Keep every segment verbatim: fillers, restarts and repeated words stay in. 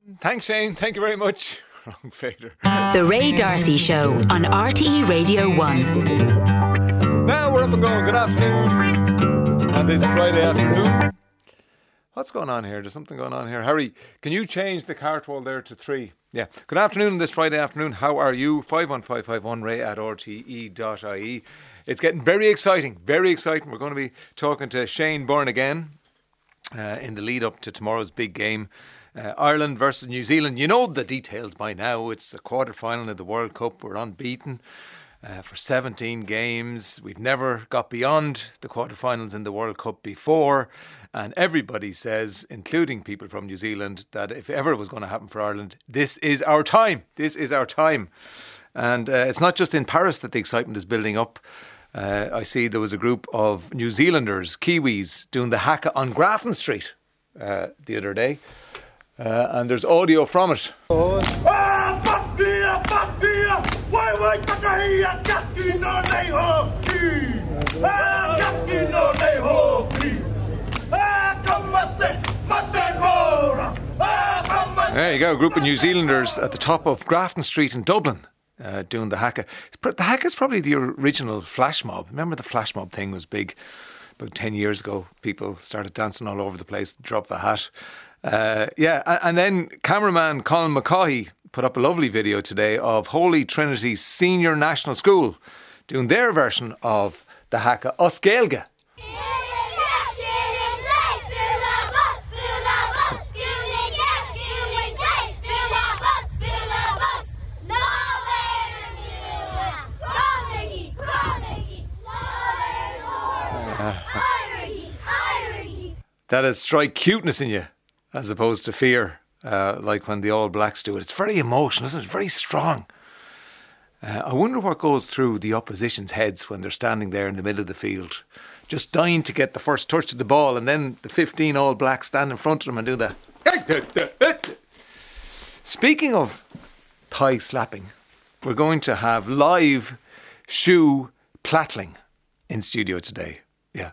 Thanks, Shane. Thank you very much. Wrong fader. The Ray D'Arcy Show on R T E Radio one. Now we're up and going. Good afternoon. On this Friday afternoon. What's going on here? There's something going on here. Harry, can you change the cartwheel there to three? Yeah. Good afternoon this Friday afternoon. How are you? five one five five one ray at r t e dot i e. It's getting very exciting. Very exciting. We're going to be talking to Shane Byrne again uh, in the lead up to tomorrow's big game. Uh, Ireland versus New Zealand. You know the details by now. It's a quarter final of the World Cup. We're unbeaten uh, for seventeen games. We've never got beyond the quarterfinals in the World Cup before. And everybody says, including people from New Zealand, that if ever it was going to happen for Ireland, this is our time. This is our time. And uh, it's not just in Paris that the excitement is building up. Uh, I see there was a group of New Zealanders, Kiwis, doing the haka on Grafton Street uh, the other day. Uh, and there's audio from it. There you go, a group of New Zealanders at the top of Grafton Street in Dublin uh, doing the haka. The haka is probably the original flash mob. Remember the flash mob thing was big about ten years ago. People started dancing all over the place, drop the hat. Uh, yeah, and then cameraman Colin McCaughey put up a lovely video today of Holy Trinity Senior National School doing their version of the haka Os Gaeilge. That is strike cuteness in you as opposed to fear, uh, like when the All Blacks do it. It's very emotional, isn't it? Very strong. Uh, I wonder what goes through the opposition's heads when they're standing there in the middle of the field, just dying to get the first touch of the ball, and then the fifteen All Blacks stand in front of them and do that. Speaking of thigh slapping, we're going to have live shoe plattling in studio today. Yeah.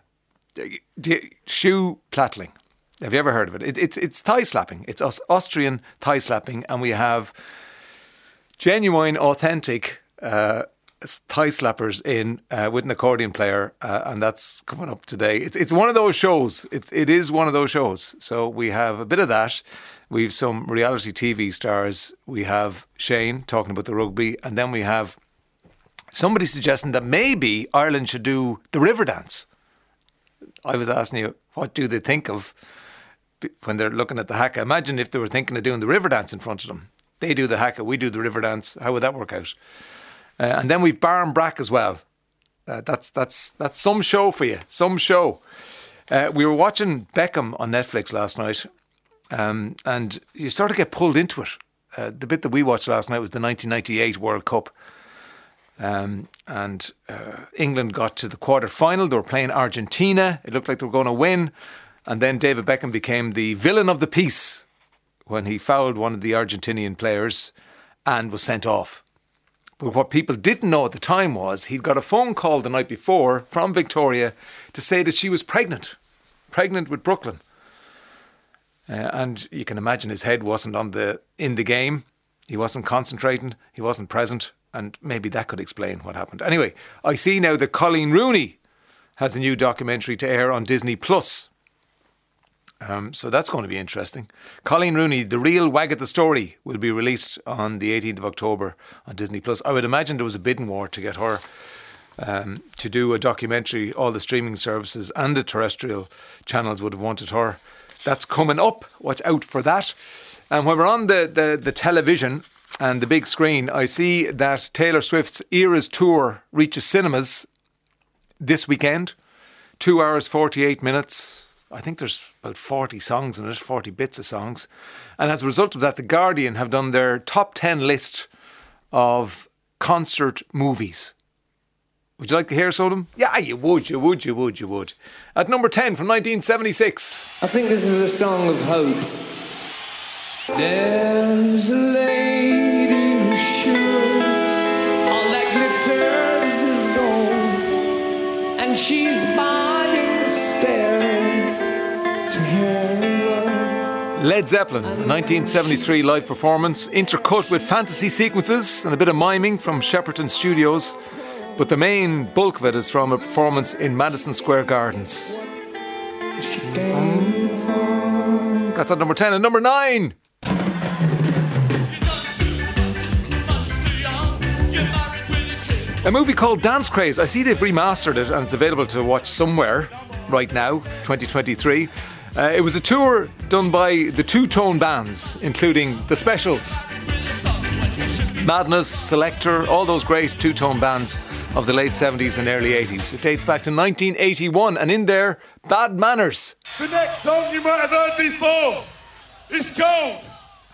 Shoe plattling. Have you ever heard of it? it it's it's thigh slapping. It's Aus- Austrian thigh slapping, and we have genuine, authentic uh, thigh slappers in uh, with an accordion player, uh, and that's coming up today. It's it's one of those shows. It's it is one of those shows. So we have a bit of that. We've some reality T V stars. We have Shane talking about the rugby, and then we have somebody suggesting that maybe Ireland should do the river dance. I was asking you, what do they think of when they're looking at the haka? Imagine if they were thinking of doing the river dance in front of them. They do the haka, we do the river dance. How would that work out? Uh, and then we've Barn Brack as well. Uh, that's that's that's some show for you, some show. Uh, we were watching Beckham on Netflix last night, um, and you sort of get pulled into it. Uh, the bit that we watched last night was the nineteen ninety-eight World Cup. Um, and uh, England got to the quarter final. They were playing Argentina. It looked like they were going to win. And then David Beckham became the villain of the piece when he fouled one of the Argentinian players and was sent off. But what people didn't know at the time was he'd got a phone call the night before from Victoria to say that she was pregnant, pregnant with Brooklyn. Uh, and you can imagine his head wasn't on the in the game. He wasn't concentrating. He wasn't present. And maybe that could explain what happened. Anyway, I see now that Colleen Rooney has a new documentary to air on Disney Plus. Um, so that's going to be interesting. Colleen Rooney, The Real Wag at the Story, will be released on the eighteenth of October on Disney Plus. I would imagine there was a bidding war to get her um, to do a documentary. All the streaming services and the terrestrial channels would have wanted her. That's coming up. Watch out for that. And when we're on the, the, the television and the big screen, I see that Taylor Swift's Eras Tour reaches cinemas this weekend. Two hours, forty-eight minutes. I think there's about forty songs in it, forty bits of songs. And as a result of that, The Guardian have done their top ten list of concert movies. Would you like to hear some of them? Yeah, you would, you would, you would, you would. At number ten from nineteen seventy-six. I think this is a song of hope. There's a lady who's sure all that glitters is gold, and she's buying staring to heaven. Led Zeppelin, a nineteen seventy-three live performance, intercut with fantasy sequences and a bit of miming from Shepperton Studios, but the main bulk of it is from a performance in Madison Square Gardens. That's at number ten. And number nine, a movie called Dance Craze. I see they've remastered it and it's available to watch somewhere right now, twenty twenty-three. Uh, it was a tour done by the two-tone bands, including The Specials, Madness, Selector, all those great two-tone bands of the late seventies and early eighties. It dates back to nineteen eighty-one, and in there, Bad Manners. The next song you might have heard before is called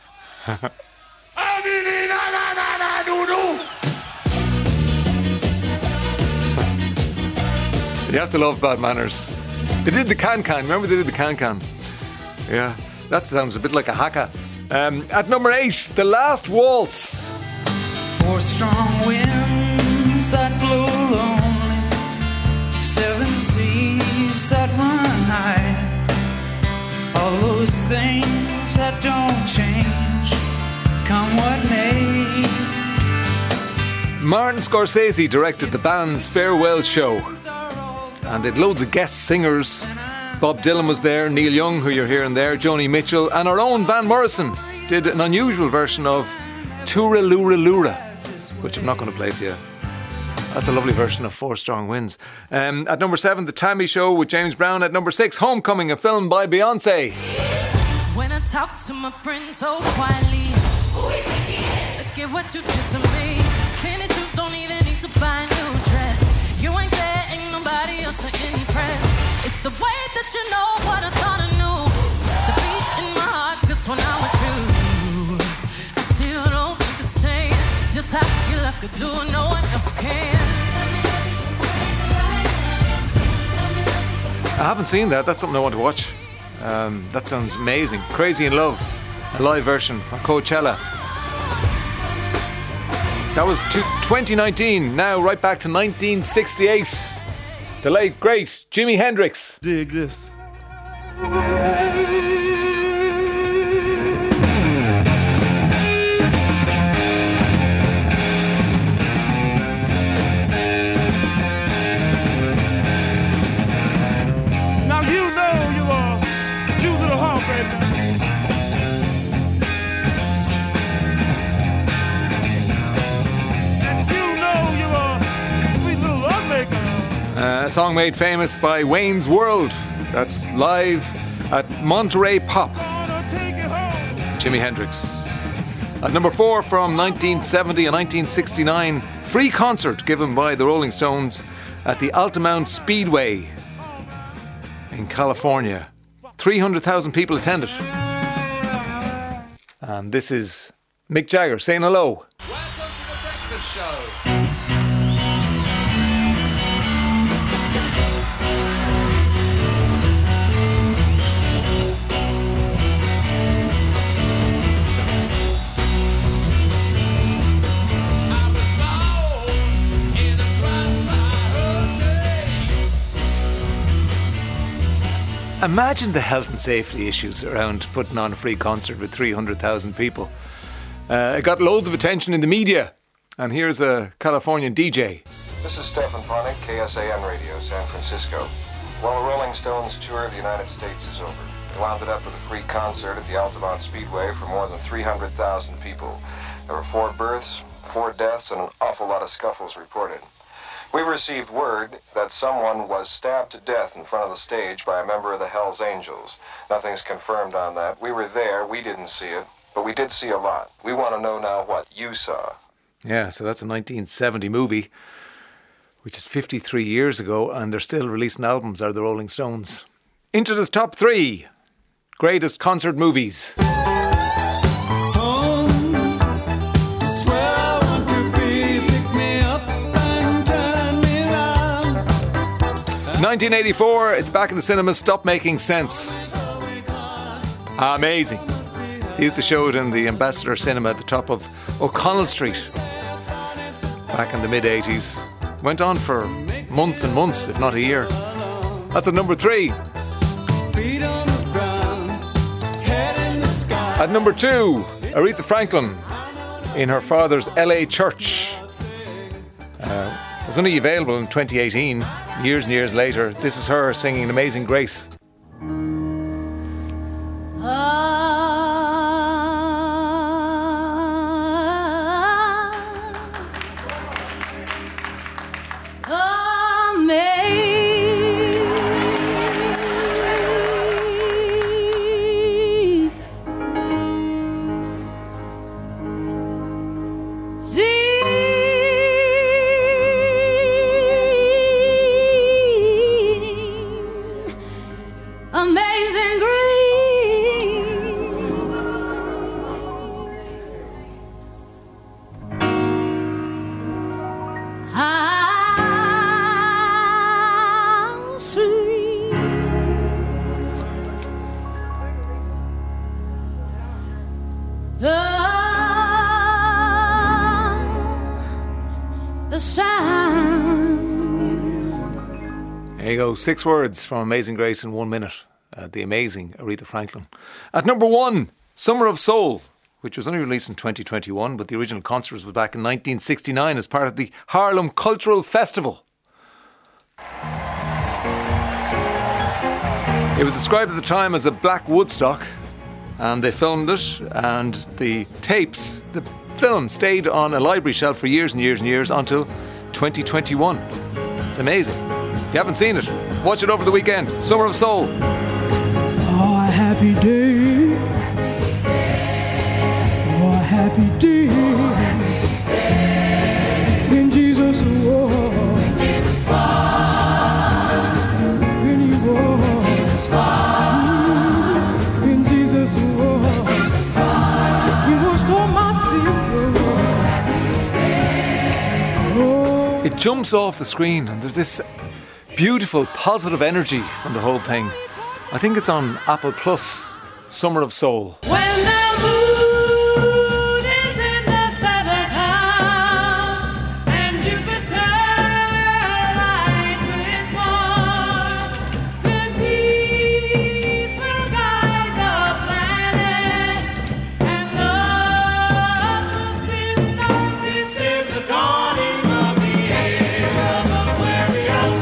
You have to love Bad Manners. They did the can-can. Remember they did the can-can? Yeah, that sounds a bit like a haka. Um, at number eight, The Last Waltz. Four strong winds that blow lonely, seven seas that run high, all those things that don't change, come what may. Martin Scorsese directed the band's farewell show, and they had loads of guest singers. Bob Dylan was there, Neil Young, who you're hearing there, Joni Mitchell, and our own Van Morrison did an unusual version of Tura Lura Lura, which I'm not going to play for you. That's a lovely version of Four Strong Winds. Um, at number seven, The Tammy Show with James Brown. At number six, Homecoming, a film by Beyonce. When I talk to my friends so quietly, look at what you did to me. Tennis shoes don't even need to buy a new dress. You ain't there, ain't nobody else to impress. It's the way that you know what I thought I knew. The beat in my heart gets when I'm with you. I still don't understand just how you love could do it, no one else can. I haven't seen that. That's something I want to watch. Um, that sounds amazing. Crazy in Love, a live version from Coachella. That was to twenty nineteen. Now right back to nineteen sixty-eight. The late, great Jimi Hendrix. Dig this. Now you know you are cute little heart, baby. And you know you are sweet little love maker. Uh, a song made famous by Wayne's World. That's live at Monterey Pop. Jimi Hendrix. At number four, from nineteen seventy and nineteen sixty-nine, free concert given by the Rolling Stones at the Altamont Speedway in California. three hundred thousand people attended. And this is Mick Jagger saying hello. Welcome to the Breakfast Show. Imagine the health and safety issues around putting on a free concert with three hundred thousand people. Uh, it got loads of attention in the media. And here's a Californian D J. This is Stefan Parnick, K S A N Radio, San Francisco. Well, the Rolling Stones tour of the United States is over. They wound it up with a free concert at the Altamont Speedway for more than three hundred thousand people. There were four births, four deaths, and an awful lot of scuffles reported. We received word that someone was stabbed to death in front of the stage by a member of the Hells Angels. Nothing's confirmed on that. We were there, we didn't see it, but we did see a lot. We want to know now what you saw. Yeah, so that's a nineteen seventy movie, which is fifty-three years ago, and they're still releasing albums, are the Rolling Stones. Into the top three greatest concert movies. nineteen eighty-four, it's back in the cinemas, Stop Making Sense. Amazing. They used to show it in the Ambassador Cinema at the top of O'Connell Street back in the mid-eighties. Went on for months and months, if not a year. That's at number three. At number two, Aretha Franklin in her father's L A church. Uh, it was only available in twenty eighteen, years and years later. This is her singing Amazing Grace. Six words from Amazing Grace in one minute. Uh, the amazing Aretha Franklin. At number one, Summer of Soul, which was only released in twenty twenty-one, but the original concert was back in nineteen sixty-nine as part of the Harlem Cultural Festival. It was described at the time as a black Woodstock, and they filmed it, and the tapes, the film stayed on a library shelf for years and years and years until twenty twenty-one. It's amazing. If you haven't seen it, watch it over the weekend. Summer of Soul. Oh, a happy day. Oh, a happy day. When Jesus was. When he was. When Jesus was. He washed all my sins. It jumps off the screen and there's this beautiful, positive energy from the whole thing. I think it's on Apple Plus, Summer of Soul. When the moon is in the seventh house and Jupiter lies with Mars, then peace will guide the planets and love will clear the stars. This is the dawning of the age of Aquarius.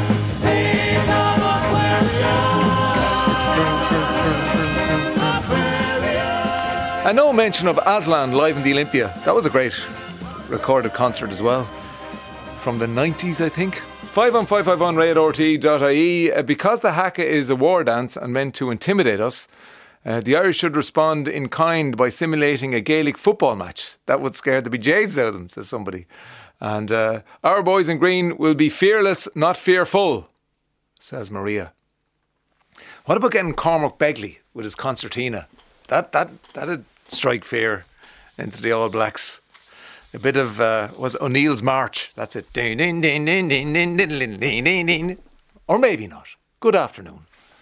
And no mention of Aslan live in the Olympia. That was a great recorded concert as well. From the nineties, I think. five one five five one radio r t e dot i e. Uh, because the haka is a war dance and meant to intimidate us, uh, the Irish should respond in kind by simulating a Gaelic football match. That would scare the bejesus out of them, says somebody. And uh, our boys in green will be fearless, not fearful, says Maria. What about getting Cormac Begley with his concertina? That that that'd strike fear into the All Blacks. A bit of uh, was O'Neill's March. That's it. Or maybe not. Good afternoon.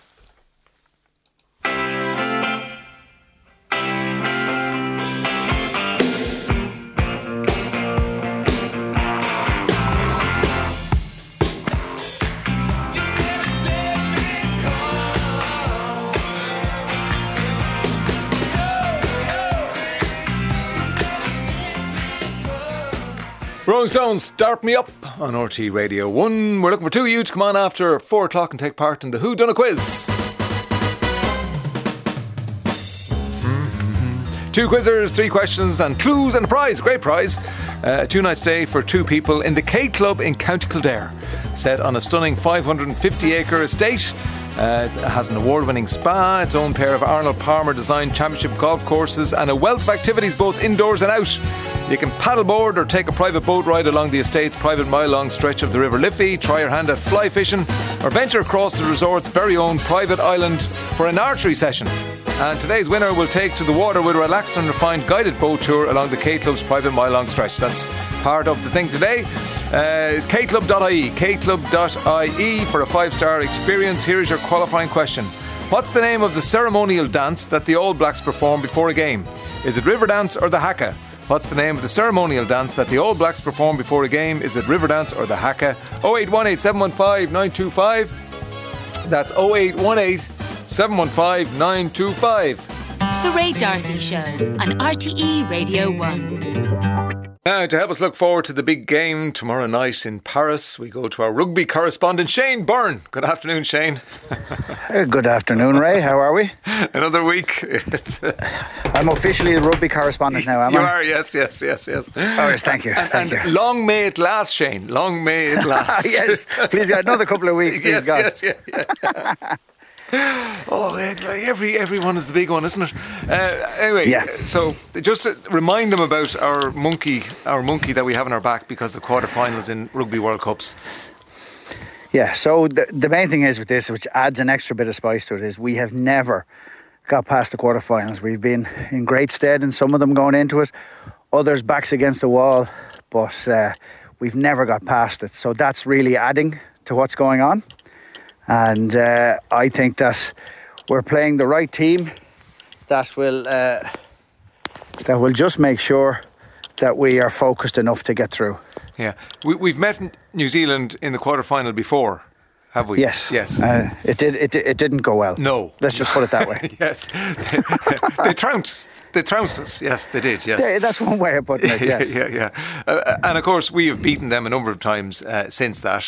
Rolling Stones, Start Me Up on R T Radio one. We're looking for two of you to come on after four o'clock and take part in the Who Done a Quiz. Mm-hmm. Two quizzers, three questions and clues and a prize, great prize. Uh, a two-night stay for two people in the K Club in County Kildare, set on a stunning five hundred fifty acre estate. Uh, it has an award-winning spa, its own pair of Arnold Palmer designed championship golf courses and a wealth of activities both indoors and out. You can paddleboard or take a private boat ride along the estate's private mile-long stretch of the River Liffey, try your hand at fly fishing, or venture across the resort's very own private island for an archery session. And today's winner will take to the water with a relaxed and refined guided boat tour along the K-Club's private mile-long stretch. That's part of the thing today. Uh, k club dot i e, k club dot i e for a five-star experience. Here is your qualifying question. What's the name of the ceremonial dance that the All Blacks perform before a game? Is it River Dance or the Haka? What's the name of the ceremonial dance that the All Blacks perform before a game? Is it River Dance or the Haka? oh eight one eight, seven one five, nine two five. That's oh eight one eight, seven one five, nine two five. The Ray D'Arcy Show on R T E Radio one. Now, to help us look forward to the big game tomorrow night in Paris, we go to our rugby correspondent, Shane Byrne. Good afternoon, Shane. Uh, good afternoon, Ray. How are we? Another week. It's, uh, I'm officially the rugby correspondent now, am you I? You are, yes, yes, yes, yes. Oh, yes, thank you, and, thank and you. Long may it last, Shane. Long may it last. Yes, please, another couple of weeks, please, yes, God. Yes, yeah, yeah. Oh, every every one is the big one, isn't it? Uh, anyway, yeah. So just to remind them about our monkey, our monkey that we have in our back because the quarterfinals in Rugby World Cups. Yeah. So the the main thing is with this, which adds an extra bit of spice to it, is we have never got past the quarterfinals. We've been in great stead in some of them going into it, others backs against the wall, but uh, we've never got past it. So that's really adding to what's going on. And uh, I think that we're playing the right team that will uh, that will just make sure that we are focused enough to get through. Yeah, we, we've met New Zealand in the quarterfinal before, have we? Yes, yes. Uh, it did. It it didn't go well. No, let's just put it that way. Yes, they, they trounced. They trounced us. Yes, they did. Yes, they, that's one way of putting it. Yes, yeah, yeah. yeah. Uh, and of course, we have beaten them a number of times uh, since that.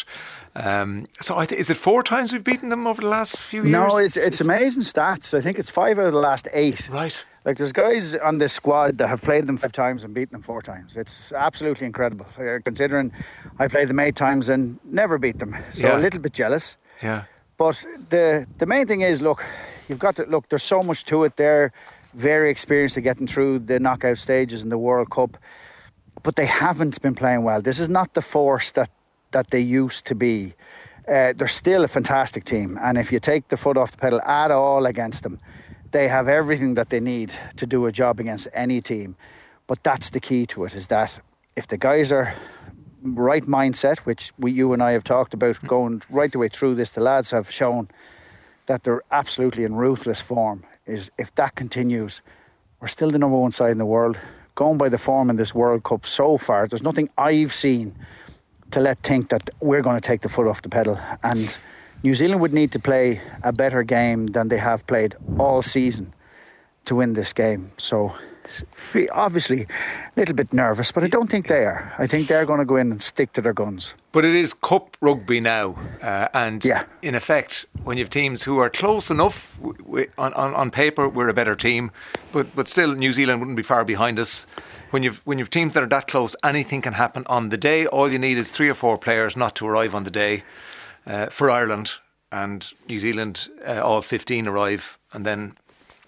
Um, so I th- is it four times we've beaten them over the last few years? No, it's it's amazing stats. I think it's five out of the last eight. Right. Like there's guys on this squad that have played them five times and beaten them four times. It's absolutely incredible. Uh, considering I played them eight times and never beat them, so yeah. a little bit jealous. Yeah. But the the main thing is, look, you've got to look. There's so much to it. They're very experienced at getting through the knockout stages in the World Cup, but they haven't been playing well. This is not the force that. that they used to be. Uh, they're still a fantastic team, and if you take the foot off the pedal at all against them, they have everything that they need to do a job against any team. But that's the key to it, is that if the guys are right mindset, which we, you and I have talked about going right the way through this, the lads have shown that they're absolutely in ruthless form, is if that continues, we're still the number one side in the world. Going by the form in this World Cup so far, there's nothing I've seen to let think that we're going to take the foot off the pedal. And New Zealand would need to play a better game than they have played all season to win this game. So obviously a little bit nervous, but I don't think they are. I think they're going to go in and stick to their guns. But it is cup rugby now, uh, and yeah. in effect, when you have teams who are close enough, w- w- on, on, on paper we're a better team, but but still New Zealand wouldn't be far behind us. When you've when you've teams that are that close, anything can happen on the day. All you need is three or four players not to arrive on the day uh, for Ireland, and New Zealand, uh, all fifteen arrive, and then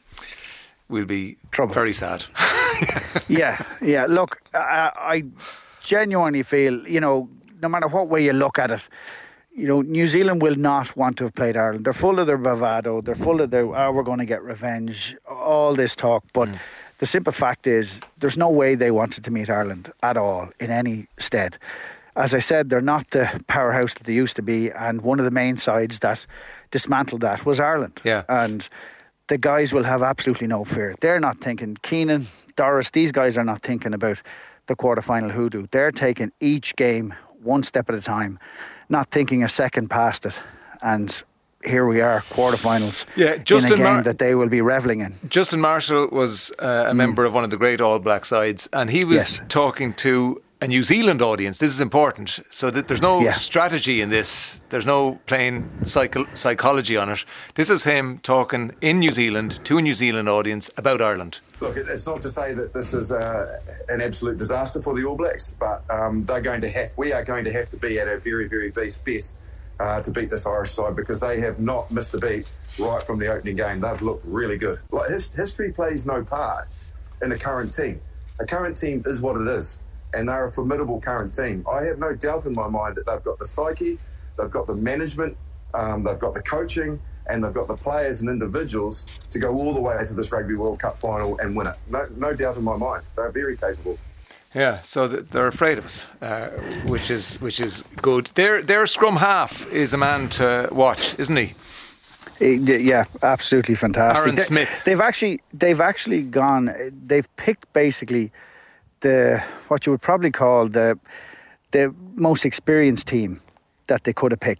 we'll be Trouble. very sad. yeah, yeah. Look, I, I genuinely feel, you know, no matter what way you look at it, you know, New Zealand will not want to have played Ireland. They're full of their bravado. They're full of their, oh, we're going to get revenge, all this talk. But mm. the simple fact is, there's no way they wanted to meet Ireland at all in any stead. As I said, they're not the powerhouse that they used to be. And one of the main sides that dismantled that was Ireland. Yeah. And the guys will have absolutely no fear. They're not thinking, Keenan, Doris, these guys are not thinking about the quarterfinal hoodoo. They're taking each game one step at a time, not thinking a second past it. And here we are, quarterfinals, yeah, Justin in a game Mar- that they will be revelling in. Justin Marshall was uh, a mm. member of one of the great All Black sides, and he was yes. talking to a New Zealand audience. This is important, so that there's no yeah. strategy in this. There's no plain psycho- psychology on it. This is him talking in New Zealand to a New Zealand audience about Ireland. Look, it's not to say that this is uh, an absolute disaster for the All Blacks, but um, they're going to have. We are going to have to be at our very, very best uh, to beat this Irish side, because they have not missed a beat right from the opening game. They've looked really good. Like, his, history plays no part in a current team. A current team is what it is, and they're a formidable current team. I have no doubt in my mind that they've got the psyche, they've got the management, um, they've got the coaching, and they've got the players and individuals to go all the way to this Rugby World Cup final and win it. No, no doubt in my mind. They're very capable. Yeah, so th- they're afraid of us, uh, which is which is good. Their their scrum half is a man to watch, isn't he? Yeah, absolutely fantastic. Aaron they, Smith. They've actually they've actually gone. They've picked basically the what you would probably call the the most experienced team that they could have picked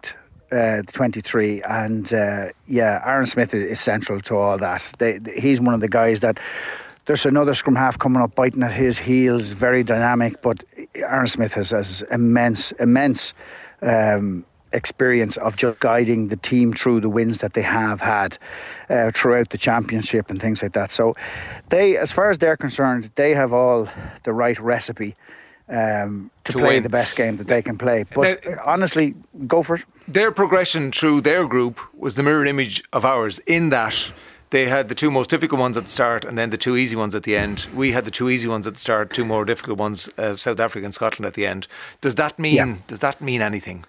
uh, the twenty-three, and uh, yeah, Aaron Smith is, is central to all that. They, they, he's one of the guys that. There's another scrum half coming up, biting at his heels, very dynamic. But Aaron Smith has, has immense, immense um, experience of just guiding the team through the wins that they have had uh, throughout the championship and things like that. So, they, as far as they're concerned, they have all the right recipe um, to, to play win. the best game that they can play. But now, honestly, go for it. Their progression through their group was the mirror image of ours in that. They had the two most difficult ones at the start and then the two easy ones at the end. We had the two easy ones at the start, two more difficult ones, uh, South Africa and Scotland at the end. Does that mean yeah. Does that mean anything?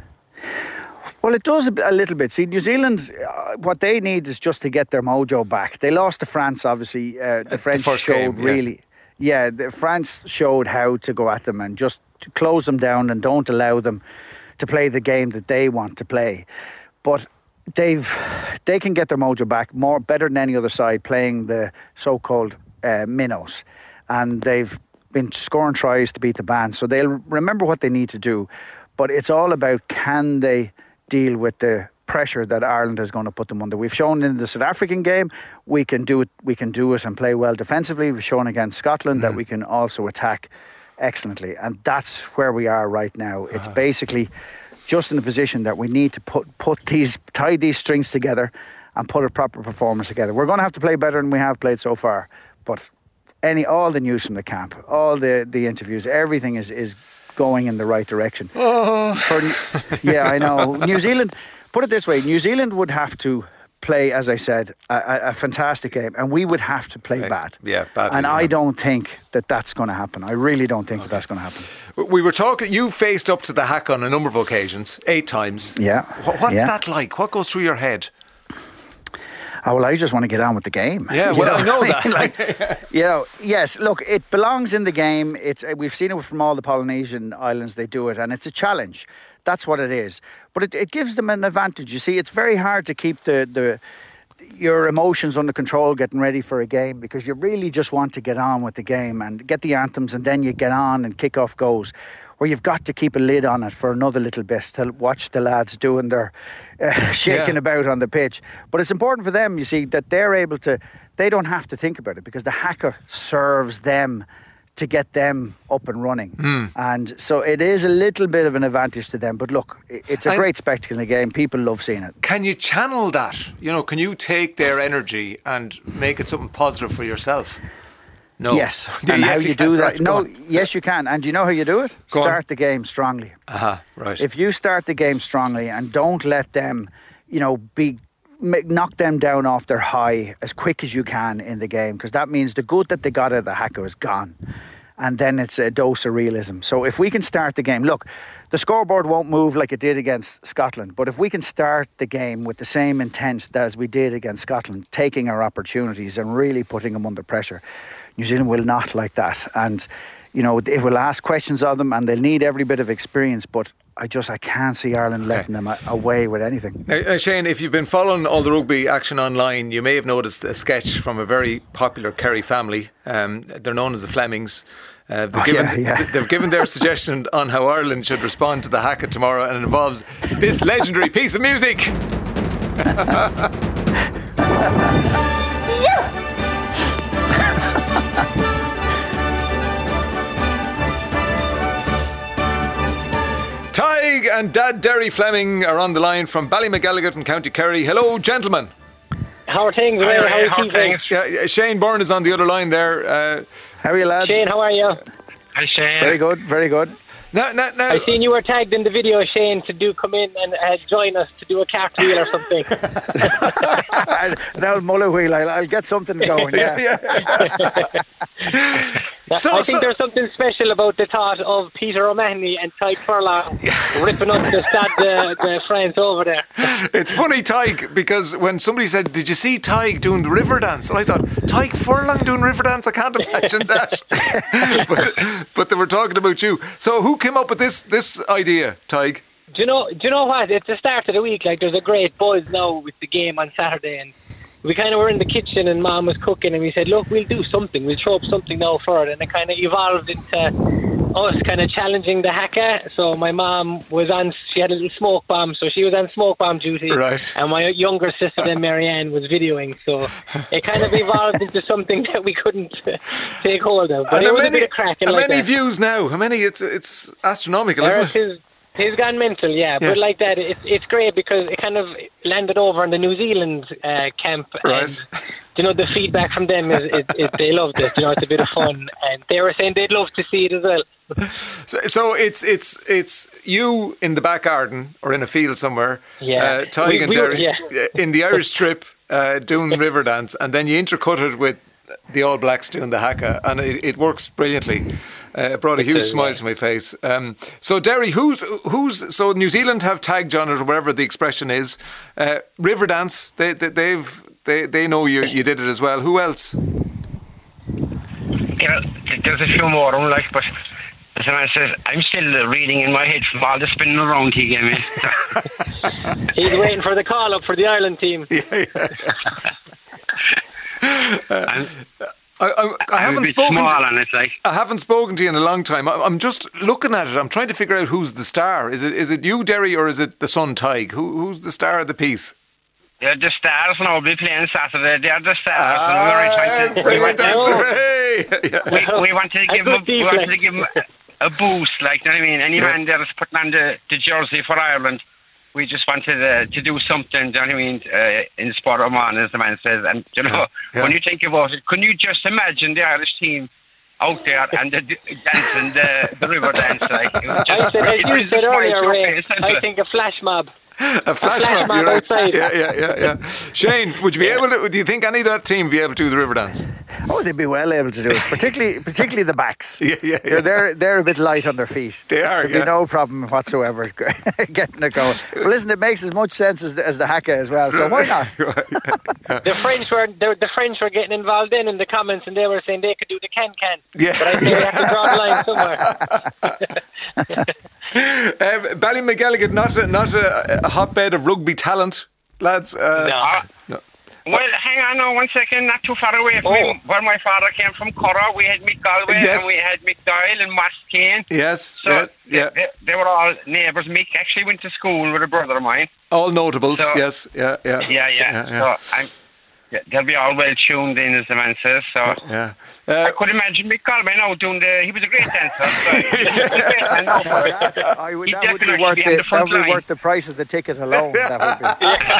Well, it does a, a little bit. See, New Zealand, uh, what they need is just to get their mojo back. They lost to France, obviously. Uh, the French the showed game, really... Yeah, the France showed how to go at them and just to close them down and don't allow them to play the game that they want to play. But... They've, they can get their mojo back more better than any other side playing the so-called uh, minnows, and they've been scoring tries to beat the band. So they'll remember what they need to do, but it's all about can they deal with the pressure that Ireland is going to put them under. We've shown in the South African game we can do it. We can do it and play well defensively. We've shown against Scotland mm. that we can also attack excellently, and that's where we are right now. It's uh-huh. basically. Just in the position that we need to put put these tie these strings together and put a proper performance together. We're going to have to play better than we have played so far. But any all the news from the camp, all the, the interviews, everything is, is going in the right direction. Oh. For, yeah, I know. New Zealand, put it this way, New Zealand would have to play, as I said, a, a fantastic game, and we would have to play okay. bad. Yeah, badly. And yeah. I don't think that that's going to happen. I really don't think okay. that that's going to happen. We were talking, you faced up to the hack on a number of occasions, eight times. Yeah. What's yeah. that like? What goes through your head? Oh, well, I just want to get on with the game. Yeah, well, know? I know that. like, you know, yes, look, it belongs in the game. It's We've seen it from all the Polynesian islands, they do it, and it's a challenge. That's what it is. But it, it gives them an advantage. You see, it's very hard to keep the, the your emotions under control getting ready for a game because you really just want to get on with the game and get the anthems, and then you get on and kick-off goes, where you've got to keep a lid on it for another little bit to watch the lads doing their uh, shaking yeah. about on the pitch. But it's important for them, you see, that they're able to, they don't have to think about it because the hacker serves them to get them up and running. Mm. And so it is a little bit of an advantage to them. But look, it's a and great spectacle in the game. People love seeing it. Can you channel that? You know, can you take their energy and make it something positive for yourself? No. Yes. And yes, how you, you do that? Right, no, yes, you can. And do you know how you do it? Go start on. the game strongly. Uh-huh, right. If you start the game strongly and don't let them, you know, be... knock them down off their high as quick as you can in the game, because that means the good that they got out of the hacker is gone, and then it's a dose of realism. So if we can start the game, look, the scoreboard won't move like it did against Scotland, but if we can start the game with the same intent as we did against Scotland, taking our opportunities and really putting them under pressure, New Zealand will not like that. And you know, it will ask questions of them and they'll need every bit of experience, but I just, I can't see Ireland letting them away with anything. Now, uh, Shane, if you've been following all the rugby action online, you may have noticed a sketch from a very popular Kerry family. Um, they're known as the Flemings. Uh, they've, oh, given, yeah, yeah. they've given their suggestion on how Ireland should respond to the haka tomorrow, and it involves this legendary piece of music. Tig and Dad Derry Fleming are on the line from Ballymcgilligot in County Kerry. Hello, gentlemen. How are things? How, how are you keeping? Yeah, Shane Byrne is on the other line there. Uh, how are you, lads? Shane, how are you? Hi, Shane. Very good, very good. No, no, no. I seen you were tagged in the video, Shane, to do come in and uh, join us to do a cartwheel or something. Now, Muller wheel, I'll, I'll get something going. Yeah. yeah. So, I think so, there's something special about the thought of Peter O'Mahony and Tig Furlong ripping up the Stade de, de France over there. It's funny, Tig, because when somebody said, "Did you see Tig doing the river dance?" and I thought, Tig Furlong doing river dance? I can't imagine that. but, but they were talking about you. So who came up with this this idea, Tig? Do you know? Do you know what? It's the start of the week. Like, there's a great buzz now with the game on Saturday, and we kind of were in the kitchen and Mom was cooking, and we said, look, we'll do something. We'll throw up something now for it. And it kind of evolved into us kind of challenging the haka. So my mom was on, she had a little smoke bomb, so she was on smoke bomb duty. Right. And my younger sister then, Marianne, was videoing. So it kind of evolved into something that we couldn't uh, take hold of. But and it how was many, a bit of cracking how like many that. views now? How many? It's it's astronomical, isn't it? His, he's gone mental, yeah. Yeah. But like that, it's it's great because it kind of landed over in the New Zealand uh, camp. Right. And, you know, the feedback from them is, is, is they loved it. You know, it's a bit of fun, and they were saying they'd love to see it as well. So, so it's it's it's you in the back garden or in a field somewhere, Yeah. uh, Tig We- and we were- Derry yeah. in the Irish strip uh, doing river dance, and then you intercut it with the All Blacks doing the haka, and it, it works brilliantly. Uh, it brought a huge does, smile yeah. to my face. Um, so Derry, who's who's so New Zealand have tagged on it or whatever the expression is. Uh, river dance, they, they they've they they know you you did it as well. Who else? Yeah, there's a few more, I'm like, but as a man says, I'm still uh, reading in my head from all the spinning around he gave me. He's waiting for the call up for the Ireland team. Yeah, yeah. I'm, I, I, I I'm a haven't bit spoken. small To, on it, like. I haven't spoken to you in a long time. I, I'm just looking at it. I'm trying to figure out who's the star. Is it is it you, Derry, or is it the son Tig? Who who's the star of the piece? They're the stars now, we'll be playing Saturday. They're the stars. Ah, and we were trying to, we, brilliant wanted, answer. Hey! Yeah. we, we wanted to A give him a, good we wanted to deflex. give him a, a boost, like, you know what I mean? Any Yeah. man there is putting on the, the jersey for Ireland. We just wanted uh, to do something, do you know what I mean, uh, in sport of man, as the man says. And, you know, Yeah, yeah. when you think about it, can you just imagine the Irish team out there and the, the dancing the, the river dance? Like, it was I just, said, as it you brings a said smile to earlier, your Ray, face, isn't I it? think a flash mob. A flash flash mob, mob you're right. outside. Yeah, yeah, yeah, yeah. Shane, would you be able to? Do you think any of that team would be able to do the river dance? Oh, they'd be well able to do it, particularly particularly the backs. Yeah, yeah, yeah. They're, they're they're a bit light on their feet. They are, There'd yeah. be no problem whatsoever getting it going. Well, listen, it makes as much sense as the, as the haka as well. So why not? The French were the, the French were getting involved in in the comments, and they were saying they could do the can can. Yeah. But I think we have to draw the line somewhere. um, Ballymacgalligan, not a, not a, a hotbed of rugby talent, lads. Uh, No. no. Well, hang on now one second, not too far away from Oh. me. Where my father came from, Curra, we had Mick Galway Yes. and we had Mick Doyle and Mass Kane. Yes, So yeah, they, yeah. They, they were all neighbours. Mick actually went to school with a brother of mine. All notables. So- yes, yeah, yeah, Yeah, yeah. yeah, yeah. So I'm, yeah, they'll be all well tuned in, as the man says. So yeah. I Uh, could imagine Mick Galway now doing the. He was a great dancer. So he was a great man now for it. I would, He'd that would be definitely worth be on the, the front that would be line. worth the price of the ticket alone. That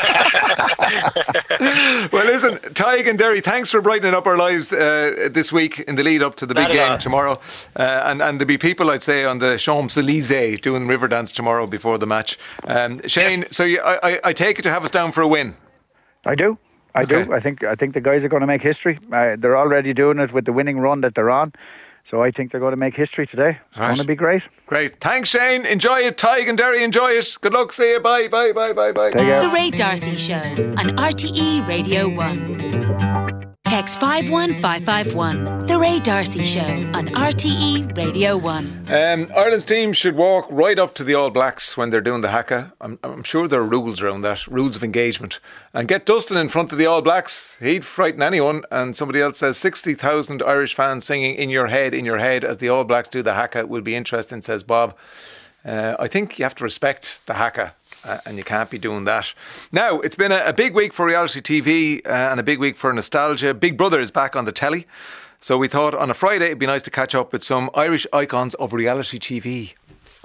would be. well, listen, Tig and Derry, thanks for brightening up our lives uh, this week in the lead up to the big Not at game all. tomorrow. Uh, and, and there'll be people, I'd say, on the Champs-Élysées doing river dance tomorrow before the match. Um, Shane, so you, I, I, I take it to have us down for a win. I do. I Okay. do. I think I think the guys are going to make history. Uh, they're already doing it with the winning run that they're on. So I think they're going to make history today. It's Right. going to be great. Great. Thanks, Shane. Enjoy it. Tig and Derry, enjoy it. Good luck. See you. Bye, bye, bye, bye, bye. Take care. The Ray Darcy Show on R T E Radio one. Text five one five five one. The Ray Darcy Show on R T E Radio one. Um, Ireland's team should walk right up to the All Blacks when they're doing the haka. I'm, I'm sure there are rules around that, rules of engagement. And get Dustin in front of the All Blacks. He'd frighten anyone. And somebody else says sixty thousand Irish fans singing In Your Head, In Your Head as the All Blacks do the haka will be interesting, says Bob. Uh, I think you have to respect the haka. Uh, and you can't be doing that. Now, it's been a, a big week for reality T V uh, and a big week for nostalgia. Big Brother is back on the telly. So we thought on a Friday it'd be nice to catch up with some Irish icons of reality T V.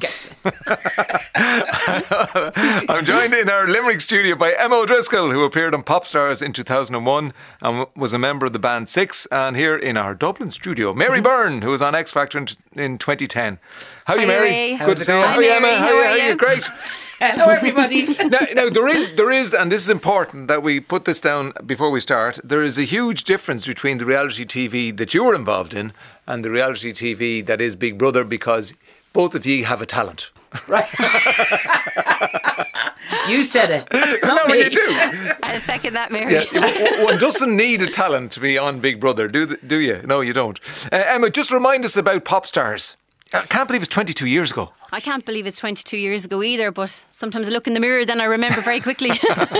I'm joined in our Limerick studio by Emma O'Driscoll, who appeared on Popstars in two thousand one and was a member of the band Six. And here in our Dublin studio, Mary Byrne, who was on X Factor in, in twenty ten. How are you, Hi, Mary? Ray. Good How's to it see you. going? How are you, Hi, Emma? Mary. How, How are are you? you? Great. Hello, everybody. now, now there is, there is, and this is important that we put this down before we start. There is a huge difference between the reality T V that you were involved in and the reality T V that is Big Brother, because both of you have a talent. Right. You said it. No, Not well, me. you do. I second that, Mary. Yeah, w- one doesn't need a talent to be on Big Brother, do th- do you? No, you don't. Uh, Emma, just remind us about Popstars. I can't believe it's twenty-two years ago. I can't believe it's twenty-two years ago either, but sometimes I look in the mirror, then I remember very quickly.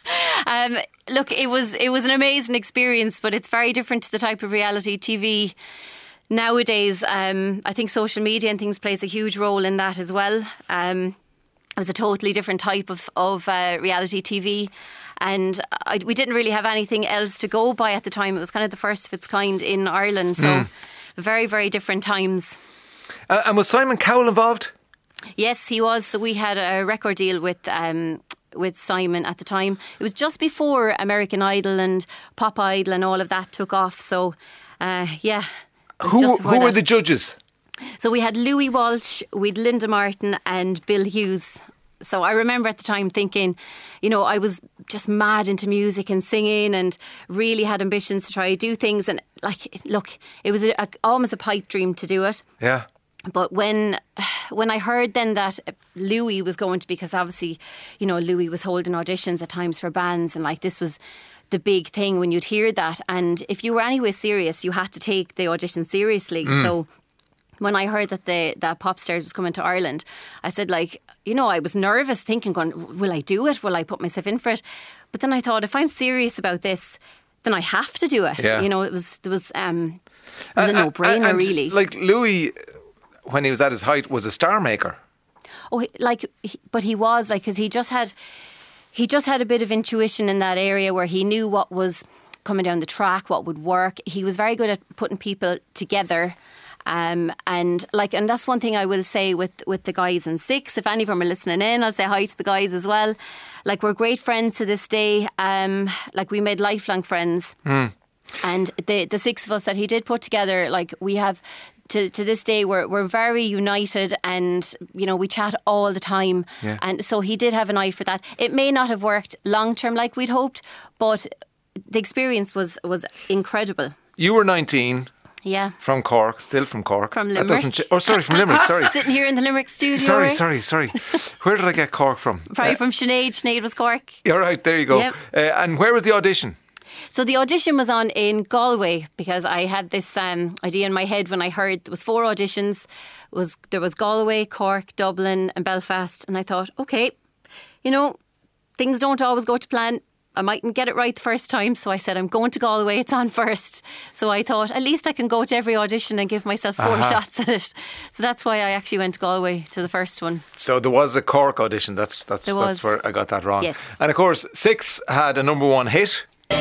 um, look, it was it was an amazing experience, but it's very different to the type of reality T V nowadays. Um, I think social media and things plays a huge role in that as well. Um, it was a totally different type of, of uh, reality T V. And I, we didn't really have anything else to go by at the time. It was kind of the first of its kind in Ireland. So mm. very, very different times. Uh, and was Simon Cowell involved? Yes, he was. So we had a record deal with um, with Simon at the time. It was just before American Idol and Pop Idol and all of that took off. So, uh, yeah. Who, who were the judges? So we had Louis Walsh, we had Linda Martin and Bill Hughes. So I remember at the time thinking, you know, I was just mad into music and singing and really had ambitions to try to do things. And like, look, it was a, a, almost a pipe dream to do it. Yeah. But when when I heard then that Louis was going to, because obviously, you know, Louis was holding auditions at times for bands, and like this was the big thing when you'd hear that. And if you were anyway serious, you had to take the audition seriously. Mm. So when I heard that the that Popstars was coming to Ireland, I said, like, you know, I was nervous thinking, going, will I do it? Will I put myself in for it? But then I thought, if I'm serious about this, then I have to do it. Yeah. You know, it was, there was, um, it was uh, a no-brainer, and, really. Like Louis, when he was at his height, was a star maker. Oh, like, he, but he was, like, because he just had, he just had a bit of intuition in that area where he knew what was coming down the track, what would work. He was very good at putting people together. Um, and like, and that's one thing I will say with, with the guys in Six. If any of them are listening in, I'll say hi to the guys as well. Like, we're great friends to this day. Um, like, we made lifelong friends. Mm. And the the six of us that he did put together, like, we have to to this day, we're we're very united, and you know, we chat all the time. Yeah. And so he did have an eye for that. It may not have worked long term like we'd hoped, but the experience was was incredible. You were nineteen. Yeah. From Cork, still from Cork. From Limerick. That doesn't ch- oh, sorry, from Limerick, sorry. Sitting here in the Limerick studio. Sorry, right? sorry, sorry. Where did I get Cork from? Probably uh, from Sinead. Sinead was Cork. All right, there you go. Yep. Uh, and where was the audition? So the audition was on in Galway, because I had this um, idea in my head when I heard there was four auditions. It was There was Galway, Cork, Dublin and Belfast. And I thought, OK, you know, things don't always go to plan. I mightn't get it right the first time, so I said, I'm going to Galway, it's on first. So I thought, at least I can go to every audition and give myself four uh-huh. shots at it. So that's why I actually went to Galway to the first one. So there was a Cork audition, that's that's, that's where I got that wrong. Yes. And of course, Six had a number one hit. You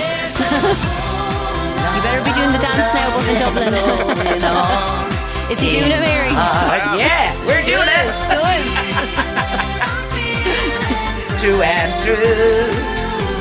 better be doing the dance now up in Dublin. Is he doing it, Mary? Uh, yeah, we're doing it. Good. True and true.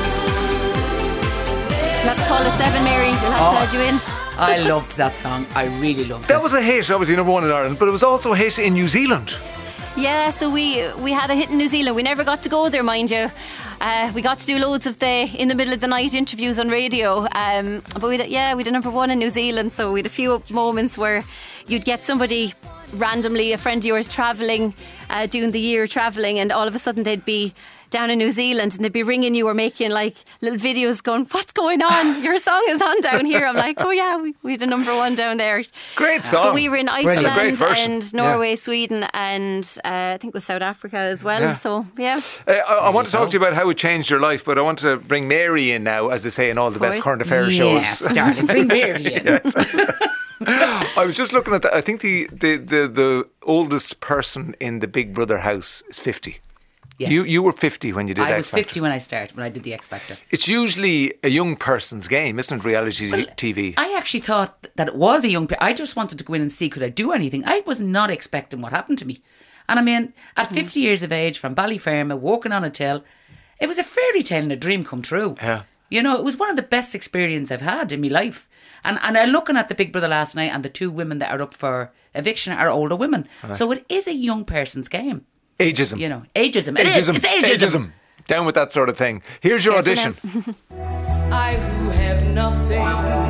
You'll have to call it seven, Mary. We'll have oh, to add you in. I loved that song. I really loved that it. That was was a hit, obviously number one in Ireland, but it was also a hit in New Zealand. Yeah, so we we had a hit in New Zealand. We never got to go there, mind you. Uh, we got to do loads of the in the middle of the night interviews on radio. Um, but we yeah, we did number one in New Zealand. So we had a few moments where you'd get somebody randomly, a friend of yours travelling, uh, doing the year travelling, and all of a sudden they'd be down in New Zealand and they'd be ringing you or making like little videos going, what's going on? Your song is on down here. I'm like, oh yeah, we, we had a number one down there. Great song. But we were in Iceland and, and Norway, yeah. Sweden and uh, I think it was South Africa as well. Yeah. So yeah. Uh, I, I want to talk to you about how it changed your life, but I want to bring Mary in now, as they say in all the best current affairs yes, shows. Darling, bring Mary in. yes, I was just looking at that. I think the, the, the, the oldest person in the Big Brother house is fifty. Yes. You you were fifty when you did X Factor. I was fifty when I started, when I did the X Factor. It's usually a young person's game, isn't it, reality well, T V? I actually thought that it was a young person. I just wanted to go in and see could I do anything. I was not expecting what happened to me. And I mean, at fifty mm. years of age, from Ballyferma, walking on a till, it was a fairy tale and a dream come true. Yeah. You know, it was one of the best experiences I've had in my life. And and I'm looking at the Big Brother last night, and the two women that are up for eviction are older women. Right. So it is a young person's game. Ageism. You know, ageism. It ageism. is. It's ageism. ageism. Down with that sort of thing. Here's your audition. I who have nothing.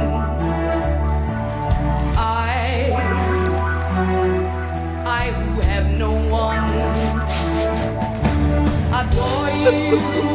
I, I who have no one. Adore you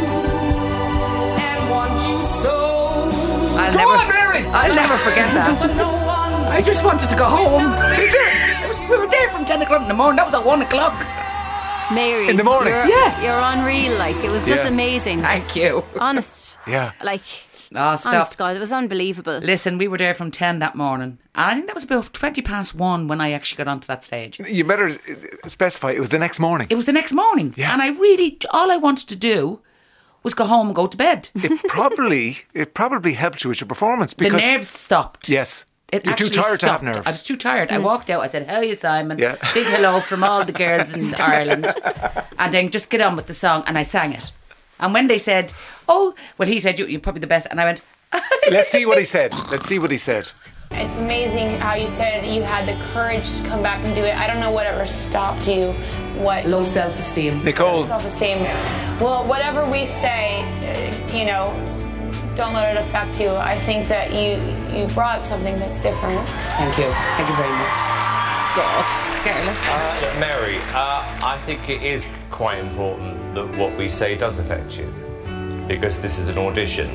and want you so. I'll Go never, on, Mary. I'll never forget that. No one. I just wanted to go home. It was, we were there from ten o'clock in the morning. That was at one o'clock. Mary. In the morning. You're, Yeah. You're unreal. Like, it was just Yeah. amazing. Thank you. Honest. Yeah. Like, Oh, stop. honest God, it was unbelievable. Listen, we were there from ten that morning. And I think that was about twenty past one when I actually got onto that stage. You better uh, specify, it was the next morning. It was the next morning. Yeah. And I really, all I wanted to do was go home and go to bed. It probably, it probably helped you with your performance. The Because nerves stopped. Yes. It You're too actually tired to have stopped. nerves. I was too tired. I walked out. I said, "How are you, Simon?" Yeah. Big hello from all the girls in Ireland. And then just get on with the song. And I sang it. And when they said, "Oh," well, he said, "You- you're probably the best." And I went, Let's see what he said. Let's see what he said. It's amazing how you said you had the courage to come back and do it. I don't know whatever stopped you. What low self-esteem. Nicole. Self-esteem. Well, whatever we say, uh, you know, don't let it affect you. I think that you you brought something that's different. Thank you. Thank you very much. God, Scarlett. Uh, look, Mary, uh, I think it is quite important that what we say does affect you, because this is an audition.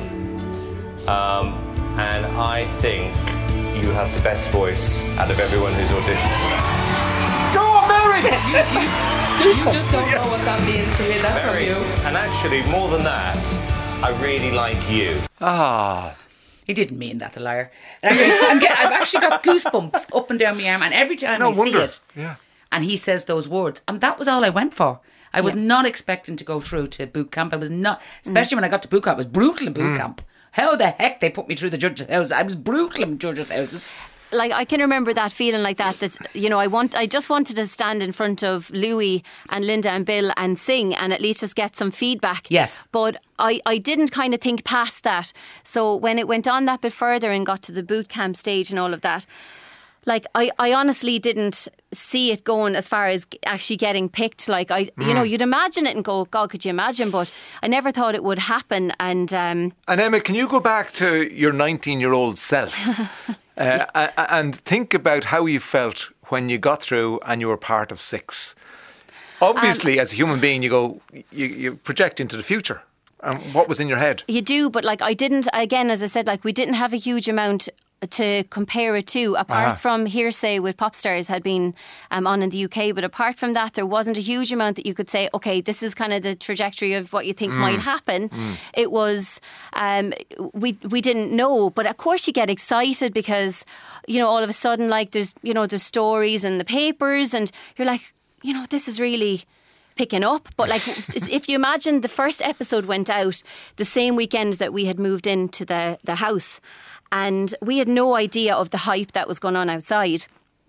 Um, and I think you have the best voice out of everyone who's auditioned today. Go on, Mary! you, you, you just don't know what that means to hear that Mary, from you. and actually, more than that, I really like you. Ah. He didn't mean that, the liar. And I'm, I'm get, I've actually got goosebumps up and down my arm, and every time No I wonder. see it, Yeah. and he says those words, and that was all I went for. I was not expecting to go through to boot camp. I was not, especially when I got to boot camp. It was brutal in boot Mm. camp. How the heck they put me through the judge's house? I was brutal in judge's houses. Like, I can remember that feeling like that, that, you know, I want, I just wanted to stand in front of Louis and Linda and Bill and sing and at least just get some feedback. Yes. But I, I didn't kind of think past that. So when it went on that bit further and got to the boot camp stage and all of that, like, I, I honestly didn't see it going as far as actually getting picked. Like, I, you know, you'd imagine it and go, God, could you imagine? But I never thought it would happen. And um, And Emma, can you go back to your nineteen-year-old self uh, a- and think about how you felt when you got through and you were part of Six? Obviously, Um, as a human being, you go, you, you project into the future. And what was in your head? you do, but like, I didn't, again, as I said, like, we didn't have a huge amount to compare it to, apart Uh-huh. from Hearsay with Popstars had been um, on in the U K. But apart from that, there wasn't a huge amount that you could say, okay, this is kind of the trajectory of what you think Mm. might happen. Mm. It was, um, we we didn't know. But of course you get excited because, you know, all of a sudden, like, there's, you know, there's stories in the papers and you're like, you know, this is really picking up. But like, if you imagine the first episode went out the same weekend that we had moved into the, the house, and we had no idea of the hype that was going on outside.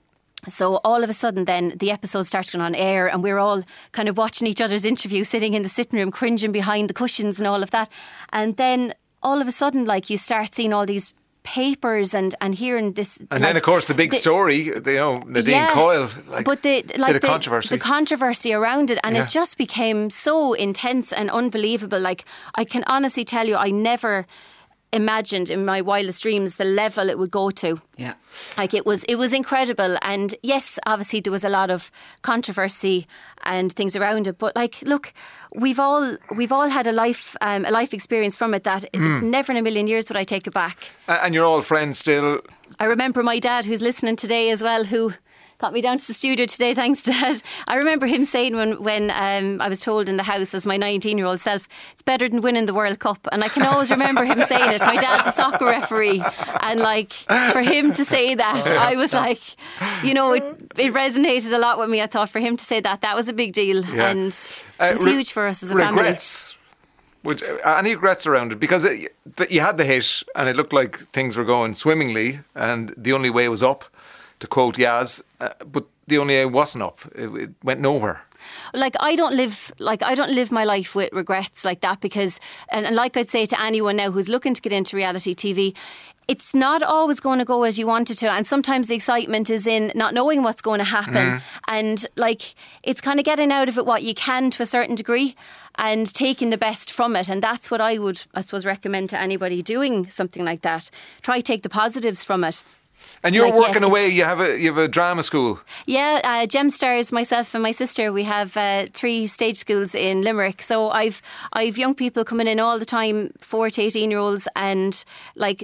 So all of a sudden then the episode started going on air and we were all kind of watching each other's interview, sitting in the sitting room, cringing behind the cushions and all of that. And then all of a sudden, like, you start seeing all these papers and, and hearing this. And like, then, of course, the big the- story, you know, Nadine Yeah, Coyle, like, but the like bit of the, controversy. the controversy around it, and Yeah. it just became so intense and unbelievable. Like, I can honestly tell you, I never imagined in my wildest dreams the level it would go to. Yeah. Like, it was it was incredible. And yes, obviously there was a lot of controversy and things around it, but like, look, we've all we've all had a life um, a life experience from it that Mm. never in a million years would I take it back. A- And you're all friends still. I remember my dad, who's listening today as well, who got me down to the studio today. Thanks, Dad. I remember him saying when when um, I was told in the house as my nineteen-year-old self, it's better than winning the World Cup. And I can always remember him saying it. My dad's a soccer referee, and like, for him to say that, Oh, I was stop. like, you know, it, it resonated a lot with me. I thought for him to say that, that was a big deal, Yeah. and Uh, it was re- huge for us as a regrets. Would, uh, any regrets around it? Because it, th- you had the hit and it looked like things were going swimmingly and the only way was up, to quote Yaz, uh, but the only way wasn't up. It, it went nowhere. Like, I don't live like I don't live my life with regrets like that, because and, and like I'd say to anyone now who's looking to get into reality T V, it's not always going to go as you want it to, and sometimes the excitement is in not knowing what's going to happen. Mm. And like, it's kind of getting out of it what you can to a certain degree and taking the best from it. And that's what I would, I suppose, recommend to anybody doing something like that. Try take the positives from it. And you're Like, yes, working away. it's- You have a you have a drama school. Yeah, uh, Gemstars, myself and my sister, we have uh, three stage schools in Limerick. So I've I've young people coming in all the time, four to eighteen year olds, and like,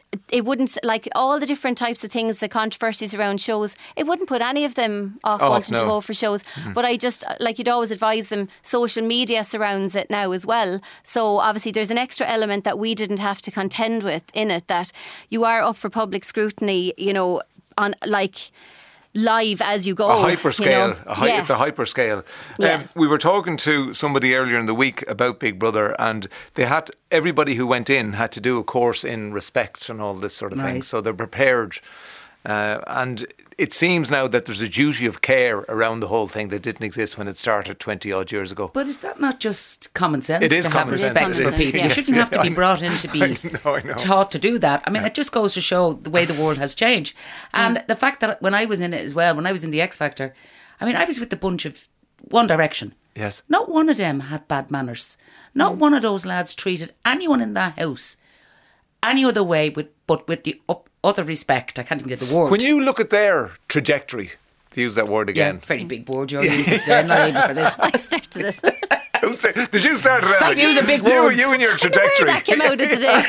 it wouldn't, like all the different types of things, the controversies around shows, it wouldn't put any of them off Oh, wanting no. to go for shows. Mm. But I just, like you'd always advise them, social media surrounds it now as well. So obviously there's an extra element that we didn't have to contend with in it, that you are up for public scrutiny, you know, on like live as you go. A hyperscale. You know? a hy- yeah. It's a hyperscale. Yeah. Um, we were talking to somebody earlier in the week about Big Brother, and they had everybody who went in had to do a course in respect and all this sort of thing. Right. So they're prepared. Uh, and it seems now that there's a duty of care around the whole thing that didn't exist when it started twenty odd years ago. But is that not just common sense? It is to common have sense. respect It for is. people. You Yes, shouldn't have to yeah, be I know. brought in to be I know, I know. taught to do that. I mean, it just goes to show the way the world has changed. And Mm. the fact that when I was in it as well, when I was in the X Factor, I mean, I was with a bunch of One Direction. Yes. Not one of them had bad manners. Not one of those lads treated anyone in that house any other way, with, but with the up, other respect. I can't even get the word. When you look at their trajectory, to use that word Yeah, again. it's a very big word, you're using today. I'm not able for this. I started it. Who sta- Did you start it? Stop Ellen? using big you, words. You and your trajectory. That came out of today.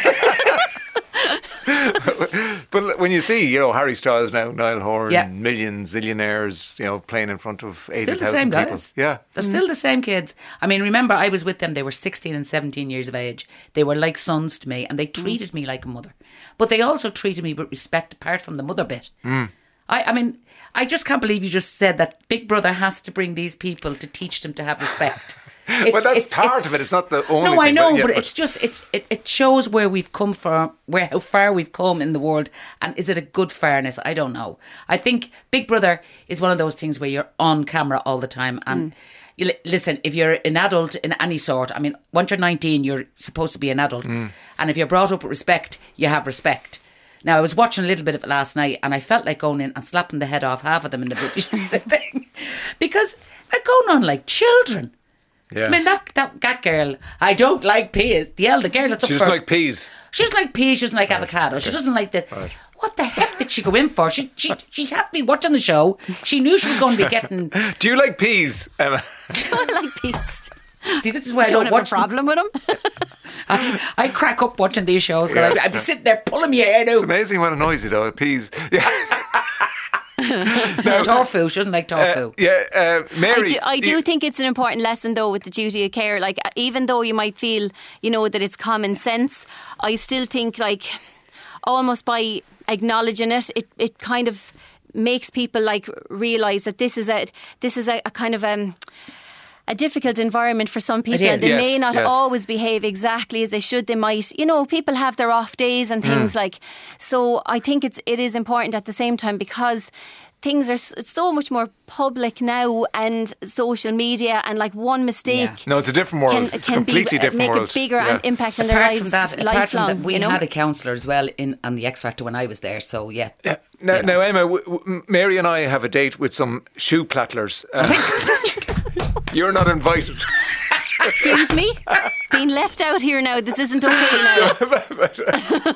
But when you see, you know, Harry Styles now, Niall Horan, Yeah. millions, zillionaires, you know, playing in front of eighty Still the same thousand people. guys. Yeah. They're still the same kids. I mean, remember, I was with them. They were sixteen and seventeen years of age. They were like sons to me, and they treated me like a mother. But they also treated me with respect, apart from the mother bit. Mm. I, I mean, I just can't believe you just said that Big Brother has to bring these people to teach them to have respect. Well, that's part of it. It's not the only No, thing, I know, but yeah, but but- it's just it's it, it shows where we've come from, where how far we've come in the world, and is it a good fairness? I don't know. I think Big Brother is one of those things where you're on camera all the time, and you li- listen. If you're an adult in any sort, I mean, once you're nineteen, you're supposed to be an adult, Mm. and if you're brought up with respect, you have respect. Now, I was watching a little bit of it last night, and I felt like going in and slapping the head off half of them in the British thing, because they're going on like children. Yeah. I mean, that, that that girl, I don't like peas. The elder girl that's up She for... doesn't like peas. She doesn't like peas, she doesn't like avocado. She okay. doesn't like the... Right. What the heck did she go in for? She, she, she had me watching the show. She knew she was going to be getting... Do you like peas, Emma? I like peace. See, this is why I don't don't, have watch a problem with them. I, I crack up watching these shows. Yeah. I'd, I'd be sitting there pulling my hair It's out. amazing what annoys you, though. Peas. Yeah. Tofu. She doesn't like tofu. Uh, yeah, uh, Mary. I do, I do you- think it's an important lesson, though, with the duty of care. Like, uh, even though you might feel, you know, that it's common sense, I still think, like, almost by acknowledging it, it, it kind of makes people like realise that this is a this is a, a kind of um. a difficult environment for some people, is. and they Yes, may not yes. always behave exactly as they should. They might, you know, people have their off days and things like. So I think it's it is important at the same time, because things are s- so much more public now, and social media, and like one mistake No, it's a different world. can, it's a can completely be, different make world. a bigger Yeah. an impact on their Apart lives from that, apart lifelong. from that, we you know? had a counsellor as well in on the X Factor when I was there. So yeah, Yeah. Now, now, Emma, w- w- Mary and I have a date with some shoe plattlers. Uh, you're not invited. Excuse me, being left out here now. This isn't okay now.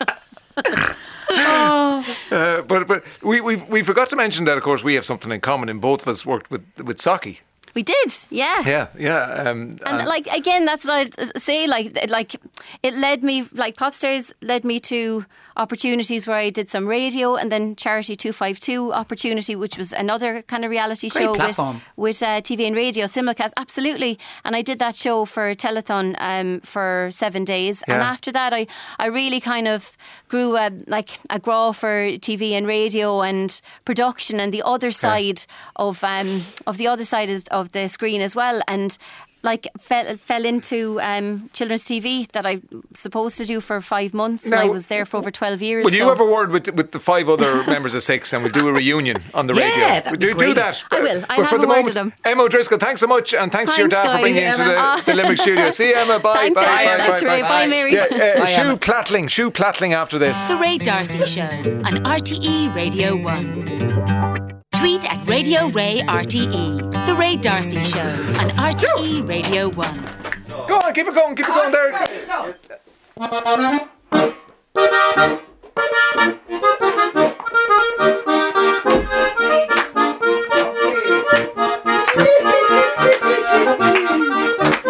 Oh. Uh, but but we we we forgot to mention that, of course, we have something in common. And both of us worked with with Saki. We did, yeah. Yeah, yeah. Um, And like again, that's what I say. Like, like it led me, like Popstars led me to opportunities where I did some radio, and then Charity two fifty-two opportunity, which was another kind of reality Great show with platform. with uh, T V and radio simulcast. Absolutely, and I did that show for Telethon um, for seven days, and Yeah. after that, I I really kind of grew a, like a grow for T V and radio and production, and the other side of um of the other side of, of the screen as well, and like fell fell into um, children's T V that I was supposed to do for five months, and Now, I was there for over twelve years. Will you so- have a word with with the five other members of Six, and we'll do a reunion on the Yeah, radio? that'd be do do great. that. I will. I'll But have for a the word moment, with them. Emma O'Driscoll, thanks so much, and thanks, to your Thanks, dad for guys. bringing you into Emma. the, the Limerick studio. See you, Emma. Bye. Thanks, bye, guys. bye, That's bye, right. bye. Bye, Mary. Yeah, uh, Bye, shoe Emma. plattling, shoe plattling after this. The Ray Darcy Show on R T E Radio one. Tweet at Radio Ray R T E. The Ray Darcy Show on R T E Radio one. Go on, keep it going, keep it going there.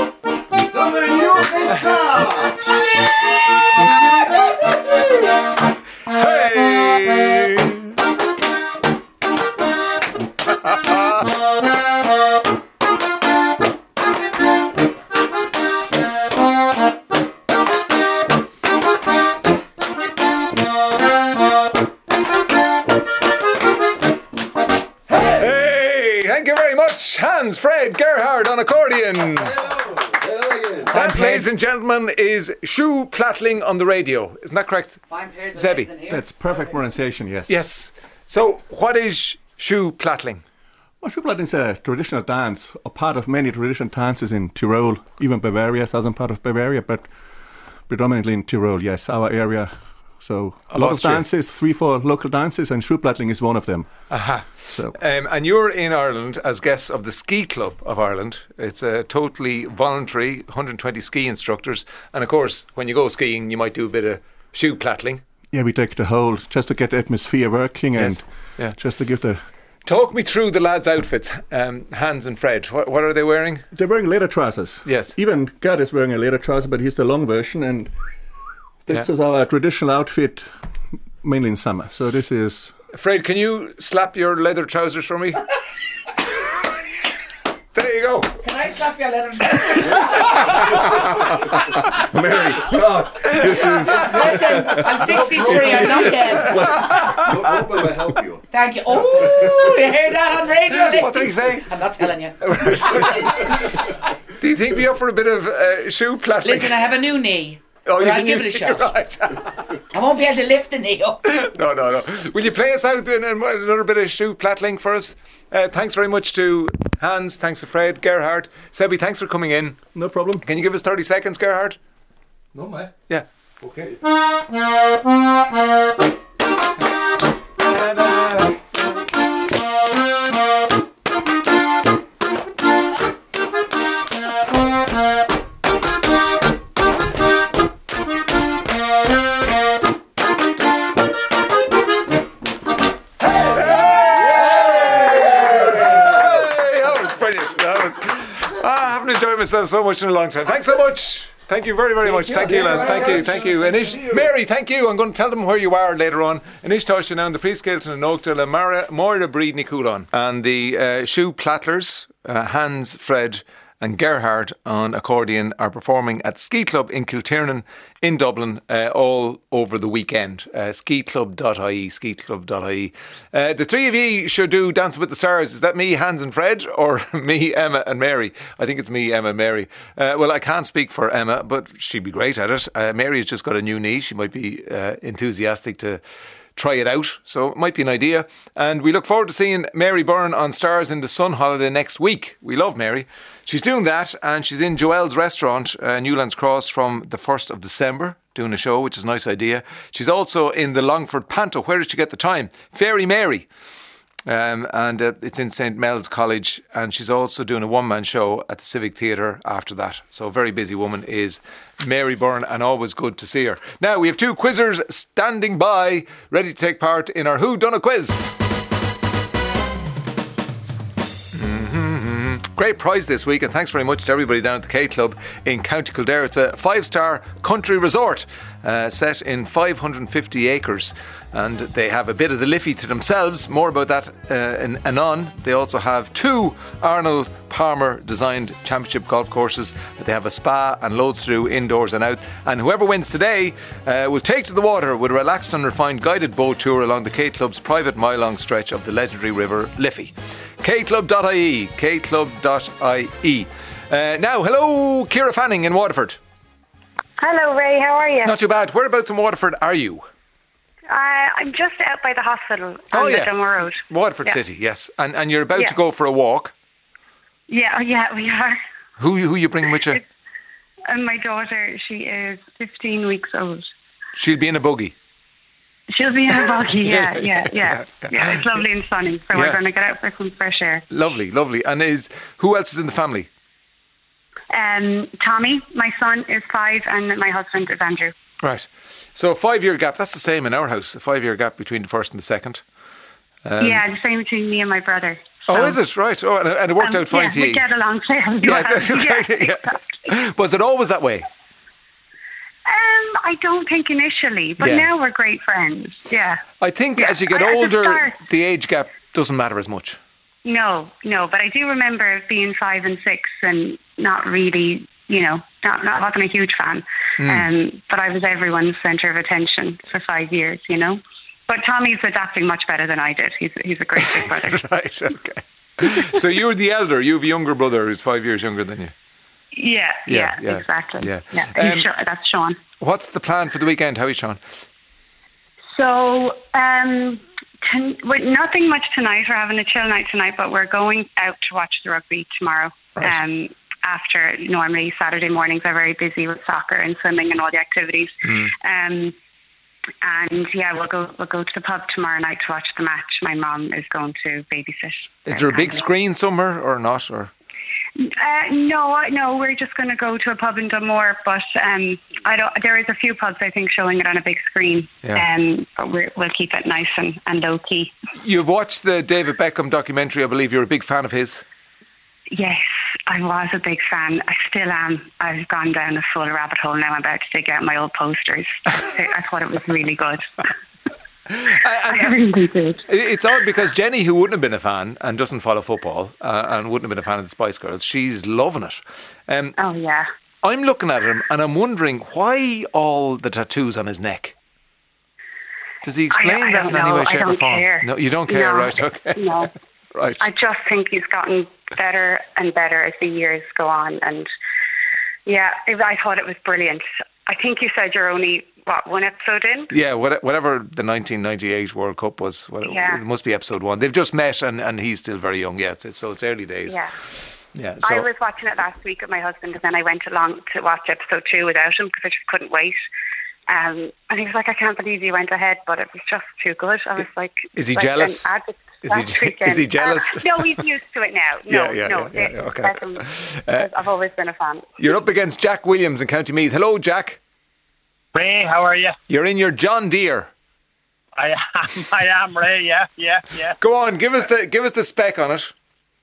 Somebody you can much. Hans, Fred, Gerhard on accordion. That, ladies and gentlemen, is shoe plattling on the radio. Isn't that correct? Zebby. That's perfect pronunciation, yes. Yes. So, what is shoe plattling? Well, shoe plattling is a traditional dance, a part of many traditional dances in Tyrol, even Bavaria, southern part of Bavaria, but predominantly in Tyrol, yes, our area. So a lot of dances, three, four local dances, and shoe plattling is one of them. Aha. So, um, and you're in Ireland as guests of the Ski Club of Ireland. It's a totally voluntary, one hundred twenty ski instructors. And of course, when you go skiing, you might do a bit of shoe plattling. Yeah, we take the whole, just to get the atmosphere working and yes. yeah. just to give the... Talk me through the lads' outfits, um, Hans and Fred. What, what are they wearing? They're wearing leather trousers. Yes. Even Gerd is wearing a leather trouser, but he's the long version, and this yeah. is our traditional outfit, mainly in summer. So this is... Fred, can you slap your leather trousers for me? There you go. Can I slap your leather Mary, God, this is... Listen, I'm sixty-three, I'm not dead. What will I help you? Thank you. Oh, you heard that on radio? What did he say? I'm not telling you. Do you think be up for a bit of uh, shoe plattling? Listen, I have a new knee. Oh, but you I'll give it a shot. Right. I won't be able to lift the knee up. No, no, no. Will you play us out in another bit of shoe plattling for us? Uh, thanks very much to Hans, thanks to Fred, Gerhard. Sebi, thanks for coming in. No problem. Can you give us thirty seconds, Gerhard? No, mate. Yeah. Okay. Enjoyed myself so much in a long time. Thanks so much. Thank you very, very much. Thank you, lads. Thank you, thank you. Anish, Mary, thank you. I'm going to tell them where you are later on. Anish Toshia now, the Preskelton and Oakdale, and Moira Breed Nicoulon. And the uh, shoe plattlers, uh, Hans, Fred, and Gerhard on accordion are performing at Ski Club in Kiltiernan in Dublin uh, all over the weekend. Uh, ski club dot I E, ski club dot I E. Uh, the three of you should do Dancing with the Stars. Is that me, Hans and Fred, or me, Emma and Mary? I think it's me, Emma and Mary. Uh, well, I can't speak for Emma, but she'd be great at it. Uh, Mary has just got a new knee. She might be uh, enthusiastic to try it out, so it might be an idea. And we look forward to seeing Mary Byrne on Stars in the Sun holiday next week. We love Mary. She's doing that, and she's in Joelle's restaurant, uh, Newlands Cross, from the first of December, doing a show, which is a nice idea. She's also in the Longford Panto. Where did she get the time? Fairy Mary. Um, and uh, it's in Saint Mel's College, and she's also doing a one-man show at the Civic Theatre after that. So a very busy woman is Mary Byrne, and always good to see her. Now we have two quizzers standing by, ready to take part in our Who Done a Quiz. Mm-hmm. Great prize this week, and thanks very much to everybody down at the K Club in County Kildare. It's a five-star country resort uh, set in five hundred fifty acres, and they have a bit of the Liffey to themselves. More about that uh, in anon. They also have two Arnold Palmer designed championship golf courses. They have a spa and loads to do indoors and out, and whoever wins today uh, will take to the water with a relaxed and refined guided boat tour along the K Club's private mile-long stretch of the legendary river Liffey. K club dot I E, K club dot I E. Uh, now, hello, Ciara Fanning in Waterford. Hello, Ray, how are you? Not too bad. Whereabouts in Waterford are you? Uh, I'm just out by the hospital oh, on yeah. the Dunmore Road. Waterford yeah. City, yes. And and you're about yeah. to go for a walk. Yeah, yeah, we are. Who who you bringing with you? And my daughter, she is fifteen weeks old. She'll be in a buggy. She'll be in a buggy, yeah, yeah, yeah, yeah. Yeah, it's lovely and sunny, so yeah. we're going to get out for some fresh air. Lovely, lovely. And is who else is in the family? Um, Tommy, my son, is five, and my husband is Andrew. Right. So a five-year gap. That's the same in our house. A five-year gap between the first and the second. Um, yeah, the same between me and my brother. So. Oh, is it? Right. Oh, and, and it worked um, out fine yeah, for you. we get along so well. Yeah, that's right. Yeah, yeah. exactly. Was it always that way? Um, I don't think initially, but yeah. now we're great friends. Yeah. I think yeah. as you get I, older, the, the age gap doesn't matter as much. No, no, but I do remember being five and six and not really, you know, not not wasn't a huge fan. Mm. Um, but I was everyone's centre of attention for five years, you know. But Tommy's adapting much better than I did. He's he's a great big brother. Right. Okay. So you're the elder. You have a younger brother who's five years younger than you. Yeah, Yeah, yeah, yeah, exactly. yeah. yeah. Um, He's Sha- that's Sean. What's the plan for the weekend? How is Sean? So, um, ton- we're nothing much tonight. We're having a chill night tonight, but we're going out to watch the rugby tomorrow. Right. Um, after normally Saturday mornings are very busy with soccer and swimming and all the activities. Mm. Um, and yeah, we'll go we'll go to the pub tomorrow night to watch the match. My mum is going to babysit. Is there a big screen somewhere or not? Or Uh, no, no, we're just going to go to a pub in Dunmore, but um, I don't. There is a few pubs I think showing it on a big screen. Yeah. Um, but we're, we'll keep it nice and, and low key. You've watched the David Beckham documentary, I believe. You're a big fan of his. Yes, I was a big fan. I still am. I've gone down a full rabbit hole now. I'm about to dig out my old posters. I thought it was really good. I really did. It's odd because Jenny, who wouldn't have been a fan and doesn't follow football uh, and wouldn't have been a fan of the Spice Girls, she's loving it. Um, oh, yeah. I'm looking at him and I'm wondering why all the tattoos on his neck. Does he explain I, I that in know. any way, shape I don't or form? Care. No, you don't care, no, right? Okay. No. Right. I just think he's gotten better and better as the years go on. And yeah, it, I thought it was brilliant. I think you said you're only, what, one episode in? Yeah, whatever the nineteen ninety-eight World Cup was, Yeah. it must be episode one. They've just met and, and he's still very young, yeah, it's, so it's early days. Yeah. Yeah, so I was watching it last week with my husband, and then I went along to watch episode two without him because I just couldn't wait. Um, and he was like, I can't believe you went ahead, but it was just too good. I was like... Is he like jealous? an addict Is he, last weekend. is he jealous? Uh, no, he's used to it now. No, Yeah, yeah, no. yeah, yeah, yeah, okay. Beckham, Uh, I've always been a fan. You're up against Jack Williams in County Meath. Hello, Jack. Ray, how are you? You're in your John Deere. I am, I am, Ray, yeah, yeah, yeah. Go on, give us the give us the spec on it.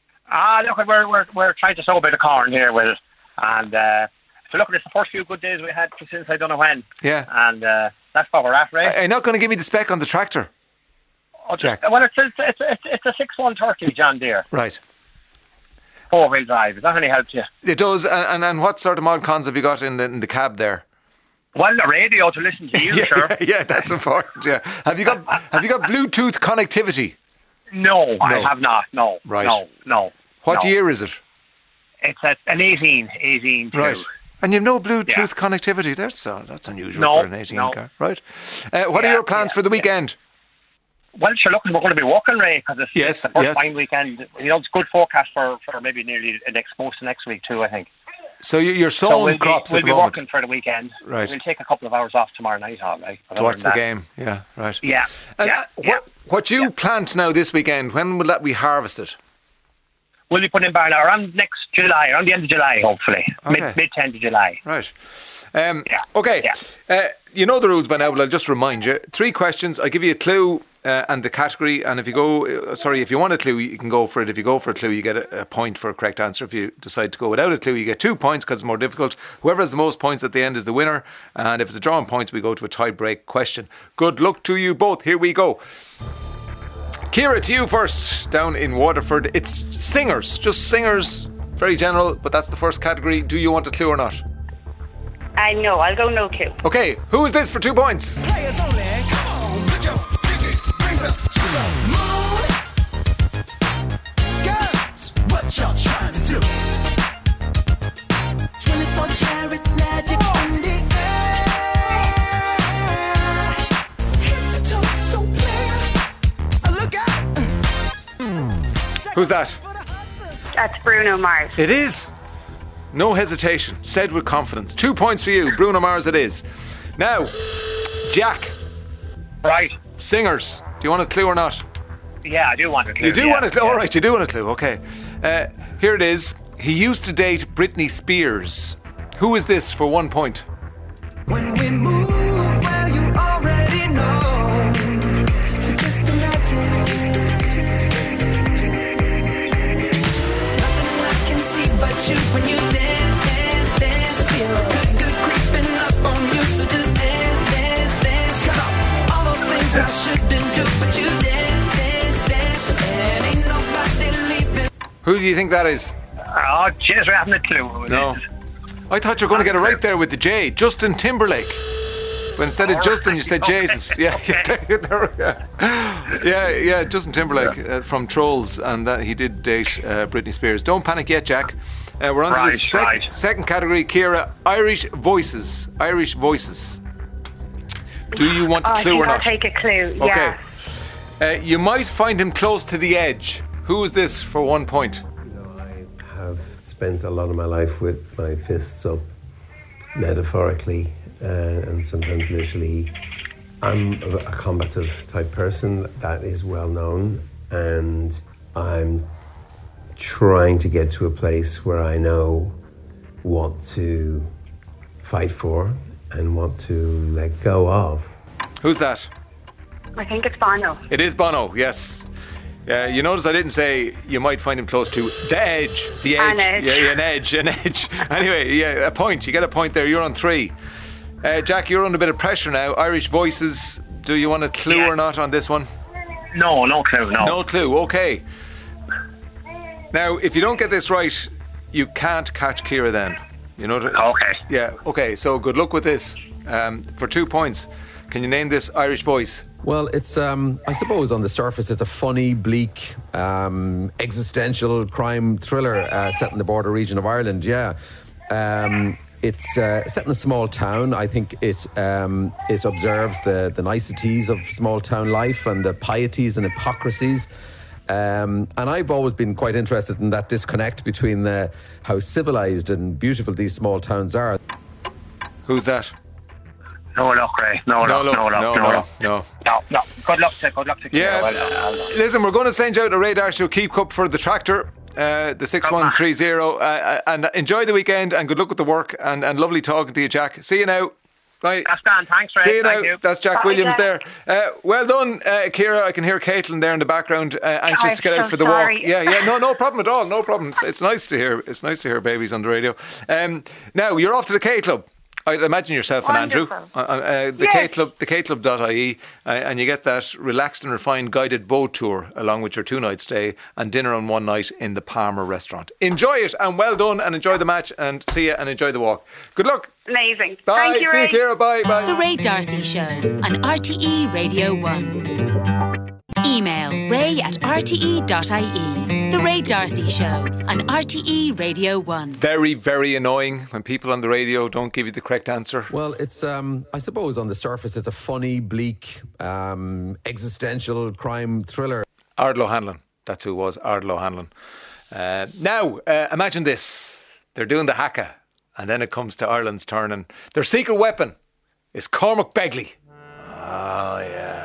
Ah, look, we're, we're, we're trying to sow a bit of corn here with it. And uh, so look, it's the first few good days we had since I don't know when. Yeah. And uh, that's what we're at, Ray. Are you not going to give me the spec on the tractor? Oh, Jack. Well, it's, it's, it's, it's, it's a six one thirty John Deere. Right. Four-wheel drive. Does that any help you? It does. And, and, and what sort of mod cons have you got in the, in the cab there? Well, the radio to listen to you, yeah, sure. Yeah, yeah, that's important. Yeah. Have you got Have you got Bluetooth connectivity? No, I have not. No. Right. No, no. What no. year is it? It's a, an eighteen, eighteen two. Right. And you've no Bluetooth Yeah. connectivity. That's uh, that's unusual No, for an eighteen no. car. Right. Uh, what Yeah, are your plans yeah, for the weekend? Well, sure, look, we're going to be walking, Ray, because it's, Yes, it's the first yes. fine weekend. You know, it's good forecast for, for maybe nearly the next, most of next week, too, I think. So you- you're So sowing we'll crops be, at we'll the be moment working for the weekend. Right. We'll take a couple of hours off tomorrow night, all right. But to other watch than the that- game. Yeah, right. Yeah. And yeah, uh, what what you plant now this weekend? When will that be harvested? We'll be putting in barn around next July, around the end of July, hopefully. Okay. Mid, mid to end of July. Right. Um, okay. Uh, you know the rules by now, but I'll just remind you. Three questions. I give you a clue uh, and the category, and if you go, uh, sorry, if you want a clue, you can go for it. If you go for a clue, you get a, a point for a correct answer. If you decide to go without a clue, you get two points because it's more difficult. Whoever has the most points at the end is the winner. And if it's a draw on points, we go to a tie-break question. Good luck to you both. Here we go. Ciara, to you first, down in Waterford. It's singers, just singers, very general, but that's the first category. Do you want a clue or not? I know, I'll go no clue. Okay, who is this for two points? Players only. Come on, put your pinky rings up to the moon. Girls, what y'all trying to do? twenty-four karat magic in the air. Head to toe, so clear. Look out. Who's that? That's Bruno Mars. It is. No hesitation. Said with confidence. Two points for you. Bruno Mars it is. Now, Jack. Right. Singers. Do you want a clue or not? Yeah, I do want a clue. You do yeah, want a clue? yeah. All right, you do want a clue. Okay. Uh, here it is. He used to date Britney Spears. Who is this for one point? When we move, well, you already know. So just imagine. Nothing I can see but you when you dance, dance, dance. Feel good, good creeping up on you. So just dance, dance, dance. Come on. All those things I shouldn't do, but you dance, dance, dance. And ain't nobody leaving. Who do you think that is? Oh, jeez, we haven't a clue who it No. is. I thought you were going to get it right there with the J. Justin Timberlake. But instead of Justin, you said Jesus. Yeah, yeah, yeah, yeah, yeah. Justin Timberlake uh, from Trolls, and that he did date uh, Britney Spears. Don't panic yet, Jack. Uh, we're on to Right, the sec- right. second category, Ciara. Irish voices. Irish voices. Do you want a Oh, I clue think or I'll not? take a clue. Okay. Yeah. Uh, you might find him close to the edge. Who is this for one point? Have spent a lot of my life with my fists up, metaphorically uh, and sometimes literally. I'm a a combative type person, that is well known, and I'm trying to get to a place where I know what to fight for and what to let go of. Who's that? I think it's Bono. It is Bono, yes. Uh, you notice I didn't say you might find him close to the edge. The edge. An edge. Yeah, yeah, an edge, an edge. Anyway, yeah, a point. You get a point there. You're on three. Uh, Jack, you're under a bit of pressure now. Irish voices. Do you want a clue Yeah. or not on this one? No, no clue, no. No clue. Okay. Now, if you don't get this right, you can't catch Ciara then. You know. Okay. Yeah. Okay. So good luck with this. Um, for two points, can you name this Irish voice? Well, it's, um, I suppose on the surface, it's a funny, bleak, um, existential crime thriller uh, set in the border region of Ireland, yeah. Um, it's uh, set in a small town. I think it um, it observes the, the niceties of small town life and the pieties and hypocrisies. Um, and I've always been quite interested in that disconnect between the, how civilised and beautiful these small towns are. Who's that? No luck, Ray. No, No luck, luck, no luck, no, no, no, luck. no. No, no. Good luck to, good luck to Yeah, Ciara. Well done, well done. listen, we're going to send you out a radar show Keep Cup for the tractor, uh, the six one three zero, uh, and enjoy the weekend and good luck with the work, and, and lovely talking to you, Jack. See you now. Bye. That's done. Thanks, Ray. See you Thank now. you. That's Jack Bye, Williams Jack. there. Uh, well done, uh, Ciara. I can hear Caitlin there in the background, uh, anxious I'm to get out so for the sorry. walk. Yeah, yeah, no, no problem at all. No problem. It's, it's nice to hear. It's nice to hear babies on the radio. Um, now you're off to the K Club. I'd imagine yourself and Andrew. Wonderful. Uh, uh, the Yes. K Club, the K Club dot I E, uh, and you get that relaxed and refined guided boat tour along with your two night stay and dinner on one night in the Palmer restaurant. Enjoy it and well done, and enjoy the match, and see you and enjoy the walk. Good luck. Amazing. Bye. Thank you, See Ray. you, Ciara. Bye. Bye. The Ray Darcy Show on R T E Radio one. Email ray at r t e dot i e. The Ray Darcy Show on R T E Radio one. Very, very annoying when people on the radio don't give you the correct answer. Well, it's, um, I suppose on the surface, it's a funny, bleak, um, existential crime thriller. Ardlo Hanlon. That's who it was, Ardlo Hanlon. Uh, now, uh, imagine this. They're doing the haka, and then it comes to Ireland's turn, and their secret weapon is Cormac Begley. Oh, yeah.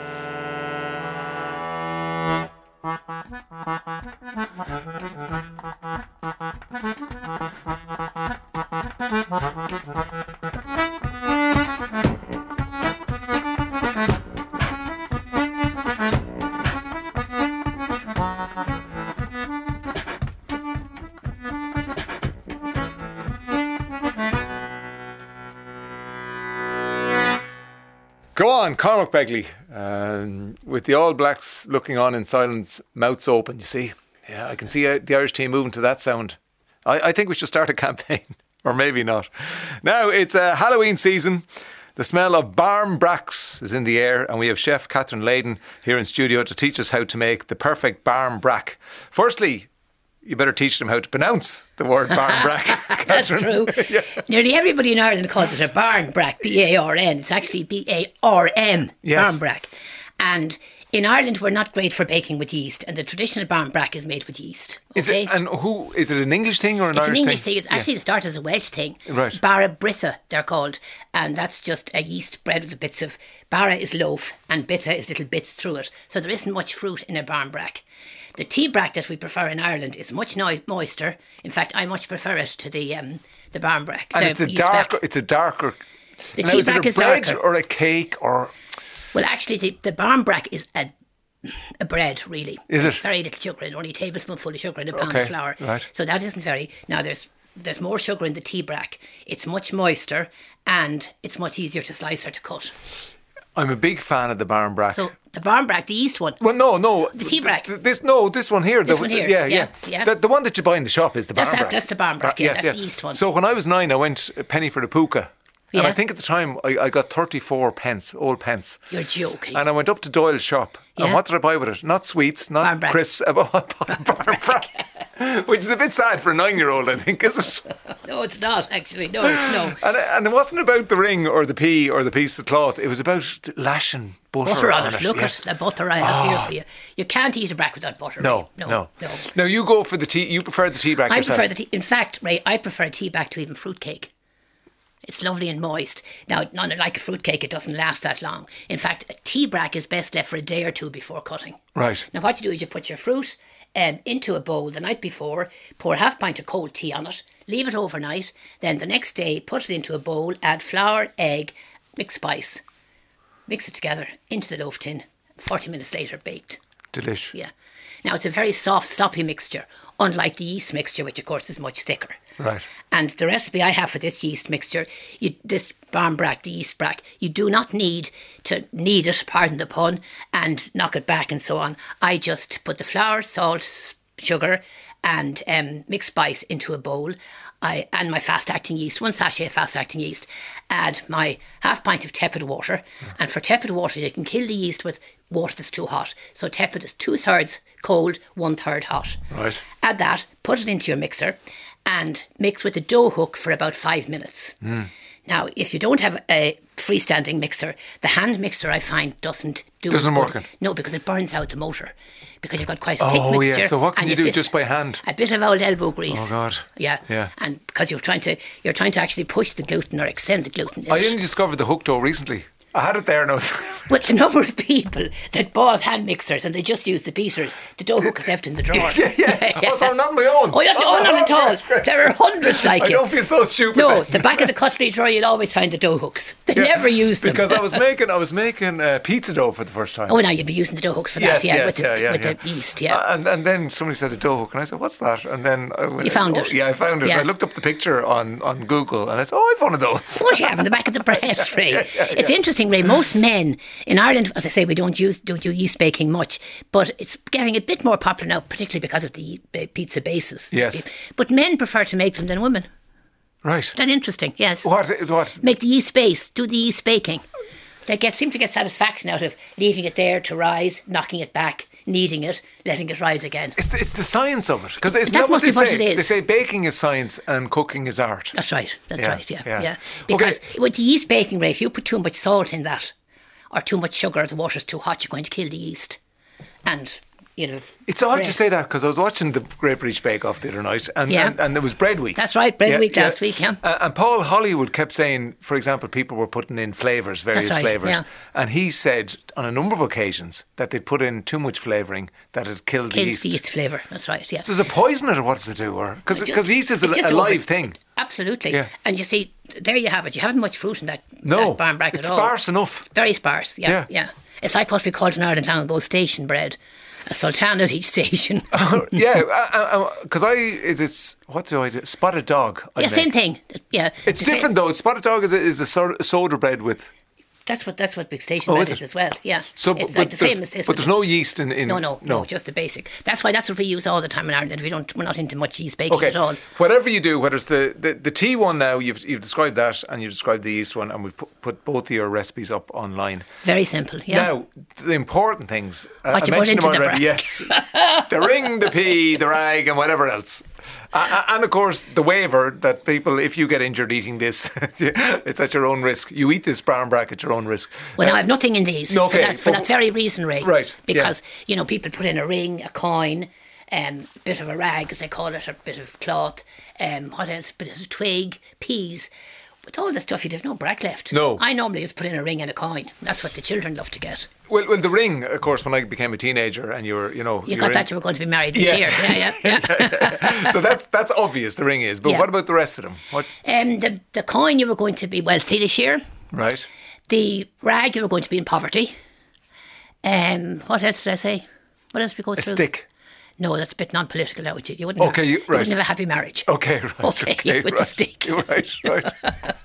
Go on, Cormac Begley. Um, with the All Blacks looking on in silence, mouths open, you see. Yeah, I can see uh, the Irish team moving to that sound. I, I think we should start a campaign, or maybe not. Now, it's a Halloween season. The smell of barmbracks is in the air, and we have Chef Catherine Layden here in studio to teach us how to make the perfect barmbrack. Firstly, you better teach them how to pronounce the word barmbrack. That's true. Yeah. Nearly everybody in Ireland calls it a barmbrack, B A R N. It's actually B A R M, Yes. barmbrack. And in Ireland, we're not great for baking with yeast, and the traditional barmbrack is made with yeast. Is okay? it, and who, is it an English thing or an It's Irish an English thing? thing. It's actually, it started as a Welsh thing. Right. Barra Britha, they're called. And that's just a yeast bread with bits of... Barra is loaf, and Bitha is little bits through it. So there isn't much fruit in a barmbrack. The tea brack that we prefer in Ireland is much no- moister. In fact, I much prefer it to the um, the barmbrack. And the it's a yeast darker, brack. it's a darker... The Now, tea is it brack a is bread darker. or a cake or... Well, actually, the, the barmbrack is a a bread, really. Is There's it? very little sugar in it, only a tablespoonful of sugar in a pound Okay, of flour. right. So that isn't very... Now, there's there's more sugar in the tea brack. It's much moister, and it's much easier to slice or to cut. I'm a big fan of the barmbrack. So the barmbrack, the yeast one... Well, no, no. The tea brack. th- This, no, this one here. This the, one here, Yeah, yeah, yeah. yeah. The, the one that you buy in the shop is the That's barmbrack. that- that's the barmbrack, Bar- yeah, yes, that's the yeast one. So when I was nine, I went a penny for the puka. And Yeah. I think at the time I, I got thirty-four pence, old pence. You're joking. And I went up to Doyle's shop. Yeah. And what did I buy with it? Not sweets, not Barmbrack. crisps, uh, which is a bit sad for a nine-year-old, I think, isn't it? No, it's not, actually. No, no. And, and it wasn't about the ring or the pea or the piece of cloth. It was about lashing butter, Butter on on it. it. Look yes. at the butter I have here Oh. for you. You can't eat a brack without butter. No, Ray. no, no, no. Now you go for the tea. You prefer the tea brack I yourself. prefer the tea. In fact, Ray, I prefer tea back to even fruitcake. It's lovely and moist. Now, not like a fruitcake, it doesn't last that long. In fact, a tea brack is best left for a day or two before cutting. Right. Now, what you do is you put your fruit um, into a bowl the night before, pour half a pint of cold tea on it, leave it overnight, then the next day put it into a bowl, add flour, egg, mix spice, mix it together into the loaf tin. forty minutes later, baked. Delish. Yeah. Now, it's a very soft, sloppy mixture, unlike the yeast mixture, which, of course, is much thicker. Right. And the recipe I have for this yeast mixture, you, this barmbrack, the yeast brack, you do not need to knead it, pardon the pun, and knock it back and so on. I just put the flour, salt, s- sugar, and um, mixed spice into a bowl. I and my fast-acting yeast, one sachet of fast-acting yeast. Add my half pint of tepid water, and for tepid water, you can kill the yeast with water that's too hot. So tepid is two thirds cold, one third hot. Right. Add that, put it into your mixer, and mix with a dough hook for about five minutes. Mm. Now, if you don't have a freestanding mixer, the hand mixer I find doesn't do Doesn't as work good. it. No, because it burns out the motor. Because you've got quite a thick Oh, mixture. yeah. So what can and you you've do this- just by hand? A bit of old elbow grease. Oh, God. Yeah. Yeah. And because you're trying to you're trying to actually push the gluten or extend the gluten. in I it. only discovered the hook dough recently. I had it there and I was... But the number of people that bought hand mixers and they just use the beaters, the dough hook is left in the drawer. yeah, yeah. Oh, so I'm not my own. Oh, yeah, oh, not at all. There are hundreds like I you. don't feel so stupid. No, then. the back of the cutlery drawer, you'll always find the dough hooks. They Yeah, never use them. Because I was making I was making uh, pizza dough for the first time. Oh, now you'd be using the dough hooks for that, Yes, yeah, yes, with, yeah, the, yeah, with yeah. the yeast, yeah. And and then somebody said a dough hook, and I said, "What's that?" And then I went, You found oh, it? Yeah, I found it. Yeah. I looked up the picture on, on Google, and I said, "Oh, I've one of those." What you have in the back of the breast, Ray? yeah, yeah, It's yeah. interesting, Ray. Most men in Ireland, as I say, we don't use don't do yeast baking much, but it's getting a bit more popular now, particularly because of the uh, pizza bases. Yes. But men prefer to make them than women. Right. That interesting? Yes. What? What? Make the yeast base. Do the yeast baking. They get seem to get satisfaction out of leaving it there to rise, knocking it back, kneading it, letting it rise again. It's the, it's the science of it, because it's That not what must they be what say. it is. They say baking is science and cooking is art. That's right. That's Yeah, right. Yeah, yeah. yeah. Because with the yeast baking, Ray, if you put too much salt in that, or too much sugar, the water's too hot, you're going to kill the yeast. And you know, It's odd bread. to say that, because I was watching the Great British Bake Off the other night, and Yeah. and, and there was Bread Week. That's right, Bread Week last week, yeah. Uh, and Paul Hollywood kept saying, for example, people were putting in flavours, various That's right, flavours, yeah. and he said on a number of occasions that they'd put in too much flavouring, that it killed the kills yeast. the yeast flavour. That's right. Yeah. So does it poison it, or what does it do? Or because It just- because yeast is a, it just a over- live thing. Absolutely. Yeah. And you see, there you have it. You haven't much fruit in that, No, that barn brack it's at all. sparse enough. Very sparse. Yeah, Yeah. yeah. It's like what we called in Ireland long ago station bread. A sultana at each station. Yeah, because I is it what do I do? Spotted dog. I yeah, make. same thing. Yeah. It's Dep- different though. Spotted dog is a, is the so- soda bread with. That's what that's what big station Oh, bread is is it? as well. Yeah. So, it's but like the there's- same as this. but there's no yeast in, in no, no, no, just the basic. That's why that's what we use all the time in Ireland. We don't. We're not into much yeast baking Okay, at all. whatever you do, whether it's the, the, the tea one now, you've you've described that, and you've described the yeast one, and we've put, put both of your recipes up online. Very simple. Yeah. Now, the important things. uh, What I you put mentioned them into the already. brack. Yes, the ring, the pea, the rag, and whatever else. Uh, and of course, the waiver that people, if you get injured eating this, it's at your own risk. You eat this barn brack at your own risk. Well, Uh, now I've nothing in these no, for okay, that for but- that very reason, Ray. Right, yeah. Because you know people put in a ring, a coin, um, bit of a rag, as they call it, a bit of cloth, um, what else? Bit of twig, peas. With all the stuff, you'd have no brack left. No. I normally just put in a ring and a coin. That's what the children love to get. Well, well, the ring, of course, when I became a teenager, and you were, you know, You were got in- that you were going to be married this Yes. year. Yeah, yeah, yeah. so that's that's obvious. The ring is, but Yeah. what about the rest of them? What? um, the the coin you were going to be wealthy this year. Right. The rag you were going to be in poverty. Um, what else did I say? What else did we go A through? stick. No, that's a bit non-political now. Would you? You wouldn't. Okay, have, you- you right. wouldn't have a happy marriage. Okay, right. Okay, Okay, with right. the stick. Right, right.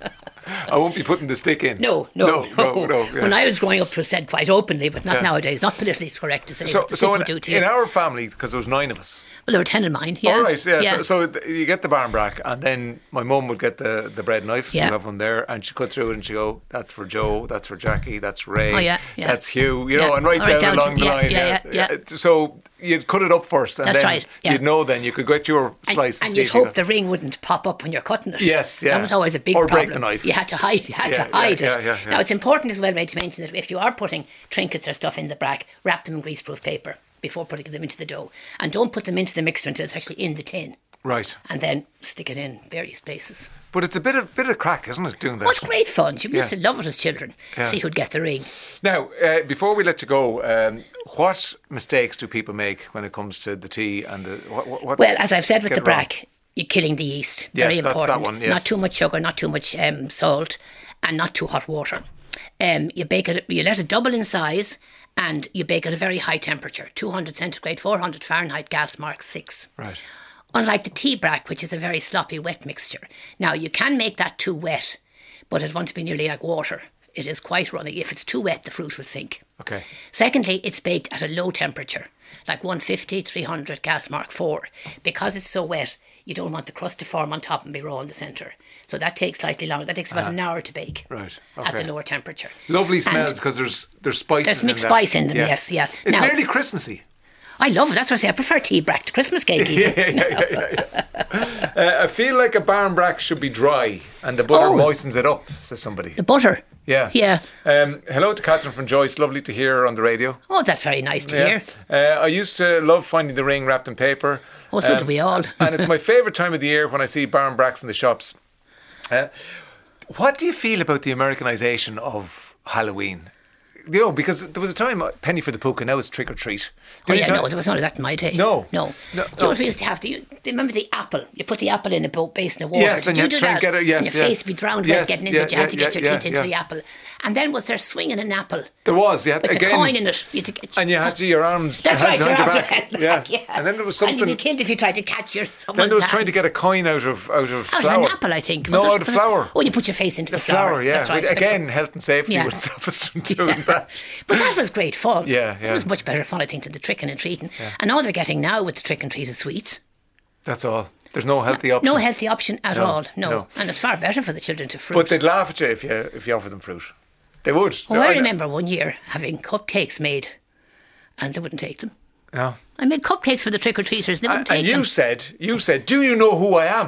I won't be putting the stick in. No, no, no. no. no, no yeah. When I was growing up, it was said quite openly, but not Yeah. nowadays. Not politically correct to say So, what the so stick in, would do to you. in our family, because there was nine of us. Well, there were ten in mine. Yeah. All right, yeah. yeah. So, so th- you get the barmbrack, and then my mum would get the, the bread knife. Yeah. You have one there, and she cut through it, and she go, "That's for Joe. That's for Jackie. That's Ray. Oh, yeah, yeah. That's Hugh." You Yeah. know, and right All right, down, down along to- the yeah, line. yeah, yes. yeah, yeah. So you'd cut it up first, and That's then right, yeah. you'd know. Then you could get your And, slice, and see you'd if you hope got- the ring wouldn't pop up when you're cutting it. Yes, yeah. That was always a big Or problem. break the knife. You had to hide. You had Yeah, to hide yeah, it. yeah, yeah, yeah. Now it's important as well, Ray, to mention that if you are putting trinkets or stuff in the brack, wrap them in greaseproof paper before putting them into the dough, and don't put them into the mixture until it's actually in the tin, Right. and then stick it in various places. But it's a bit of bit of crack, isn't it? Doing that. Oh, it's great fun. You used Yeah. to love it as children. Yeah. See who'd get the ring. Now, uh, before we let you go, um, what mistakes do people make when it comes to the tea and the what? what, what Well, as I've said with get the wrong? brack, you're killing the yeast. Yes, Very that's that important. one, yes. Not too much sugar, not too much um, salt, and not too hot water. Um, you bake it. You let it double in size, and you bake at a very high temperature: two hundred centigrade, four hundred Fahrenheit, gas mark six. Right. Unlike the tea brack, which is a very sloppy, wet mixture. Now, you can make that too wet, but it wants to be nearly like water. It is quite runny. If it's too wet, the fruit will sink. Okay. Secondly, it's baked at a low temperature, like one fifty, three hundred, gas mark four. Because it's so wet, you don't want the crust to form on top and be raw in the centre. So that takes slightly longer. That takes about Ah. an hour to bake Right. at the Okay. lower temperature. Lovely And smells because there's there's spices. There's in mixed that. spice in them, yes, yeah. It's Now- nearly Christmassy. I love it. That's what I say. I prefer tea brack to Christmas cake even. yeah, yeah, yeah, yeah. uh, I feel like a barmbrack should be dry and the butter Oh. moistens it up, says somebody. The butter. Yeah. Yeah. Um, hello to Catherine from Joyce. Lovely to hear her on the radio. Oh, that's very nice to Yeah. hear. Uh, I used to love finding the ring wrapped in paper. Oh, so do we all. And it's my favourite time of the year when I see barmbracks in the shops. Uh, what do you feel about the Americanisation of Halloween? You know, because there was a time, uh, penny for the puka, now it's trick or treat. Oh, yeah, no, there was none of that in my day. No. No. No, Do you know no. what we used to have? Do you, do you remember the apple? You put the apple in a boat basin of water. Yes, Did and you you do try and that? get it- yes, and your yeah. face would be drowned Yes, with getting in, yeah, but you had to yeah, get your yeah, teeth into yeah. the apple. And then was there swinging an apple There was, yeah. with again, the coin in it? You had to get, and you had to, your arms That's hands right, your behind arms back. around the yeah. back, yeah. And then there was And you'd something. be killed if you tried to catch your someone's Then there was trying to hands. get a coin out of out of Out flour. of an apple, I think. No, was it? out of Was it- flour. Oh, you put your face into the, The flour, yeah. That's right. But again, health and safety Yeah. would stop us from doing that. But that was great fun. Yeah, It yeah. was much better fun, I think, than the tricking and treating. Yeah. And all they're getting now with the trick and treat is sweets. That's all. There's no healthy option. No healthy option at No, all. No. no. And it's far better for the children to fruit. But they'd laugh at you if you if you offered them fruit. They would. Oh, I know. remember one year having cupcakes made, and they wouldn't take them. Yeah. I made cupcakes for the trick or treaters. They wouldn't take And you them. said, you said, do you know who I am?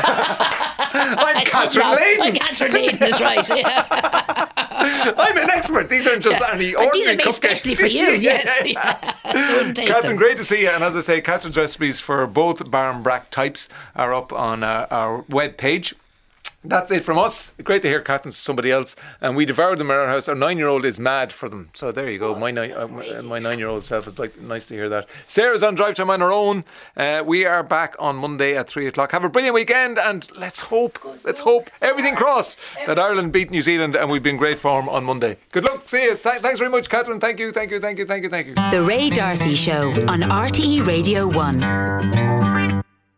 I'm Catherine Layden. I'm Catherine Layden, that's right. Yeah. I'm an expert. These aren't just any And these ordinary are made cupcakes. especially for you, yes. They wouldn't take Catherine, them. great to see you. And as I say, Catherine's recipes for both barmbrack types are up on uh, our web page. That's it from us. Great to hear Catherine's somebody else. And we devoured them at our house. Our nine-year-old is mad for them. So there you go. My nine, uh, my, my nine-year-old self is like nice to hear that. Sarah's on Drive Time on her own. Uh, we are back on Monday at three o'clock. Have a brilliant weekend, and let's hope, let's hope everything crossed that Ireland beat New Zealand, and we've been great form on Monday. Good luck. See you. Th- thanks very much, Catherine. Thank you. Thank you. Thank you. Thank you. Thank you. The Ray Darcy Show on R T E Radio one.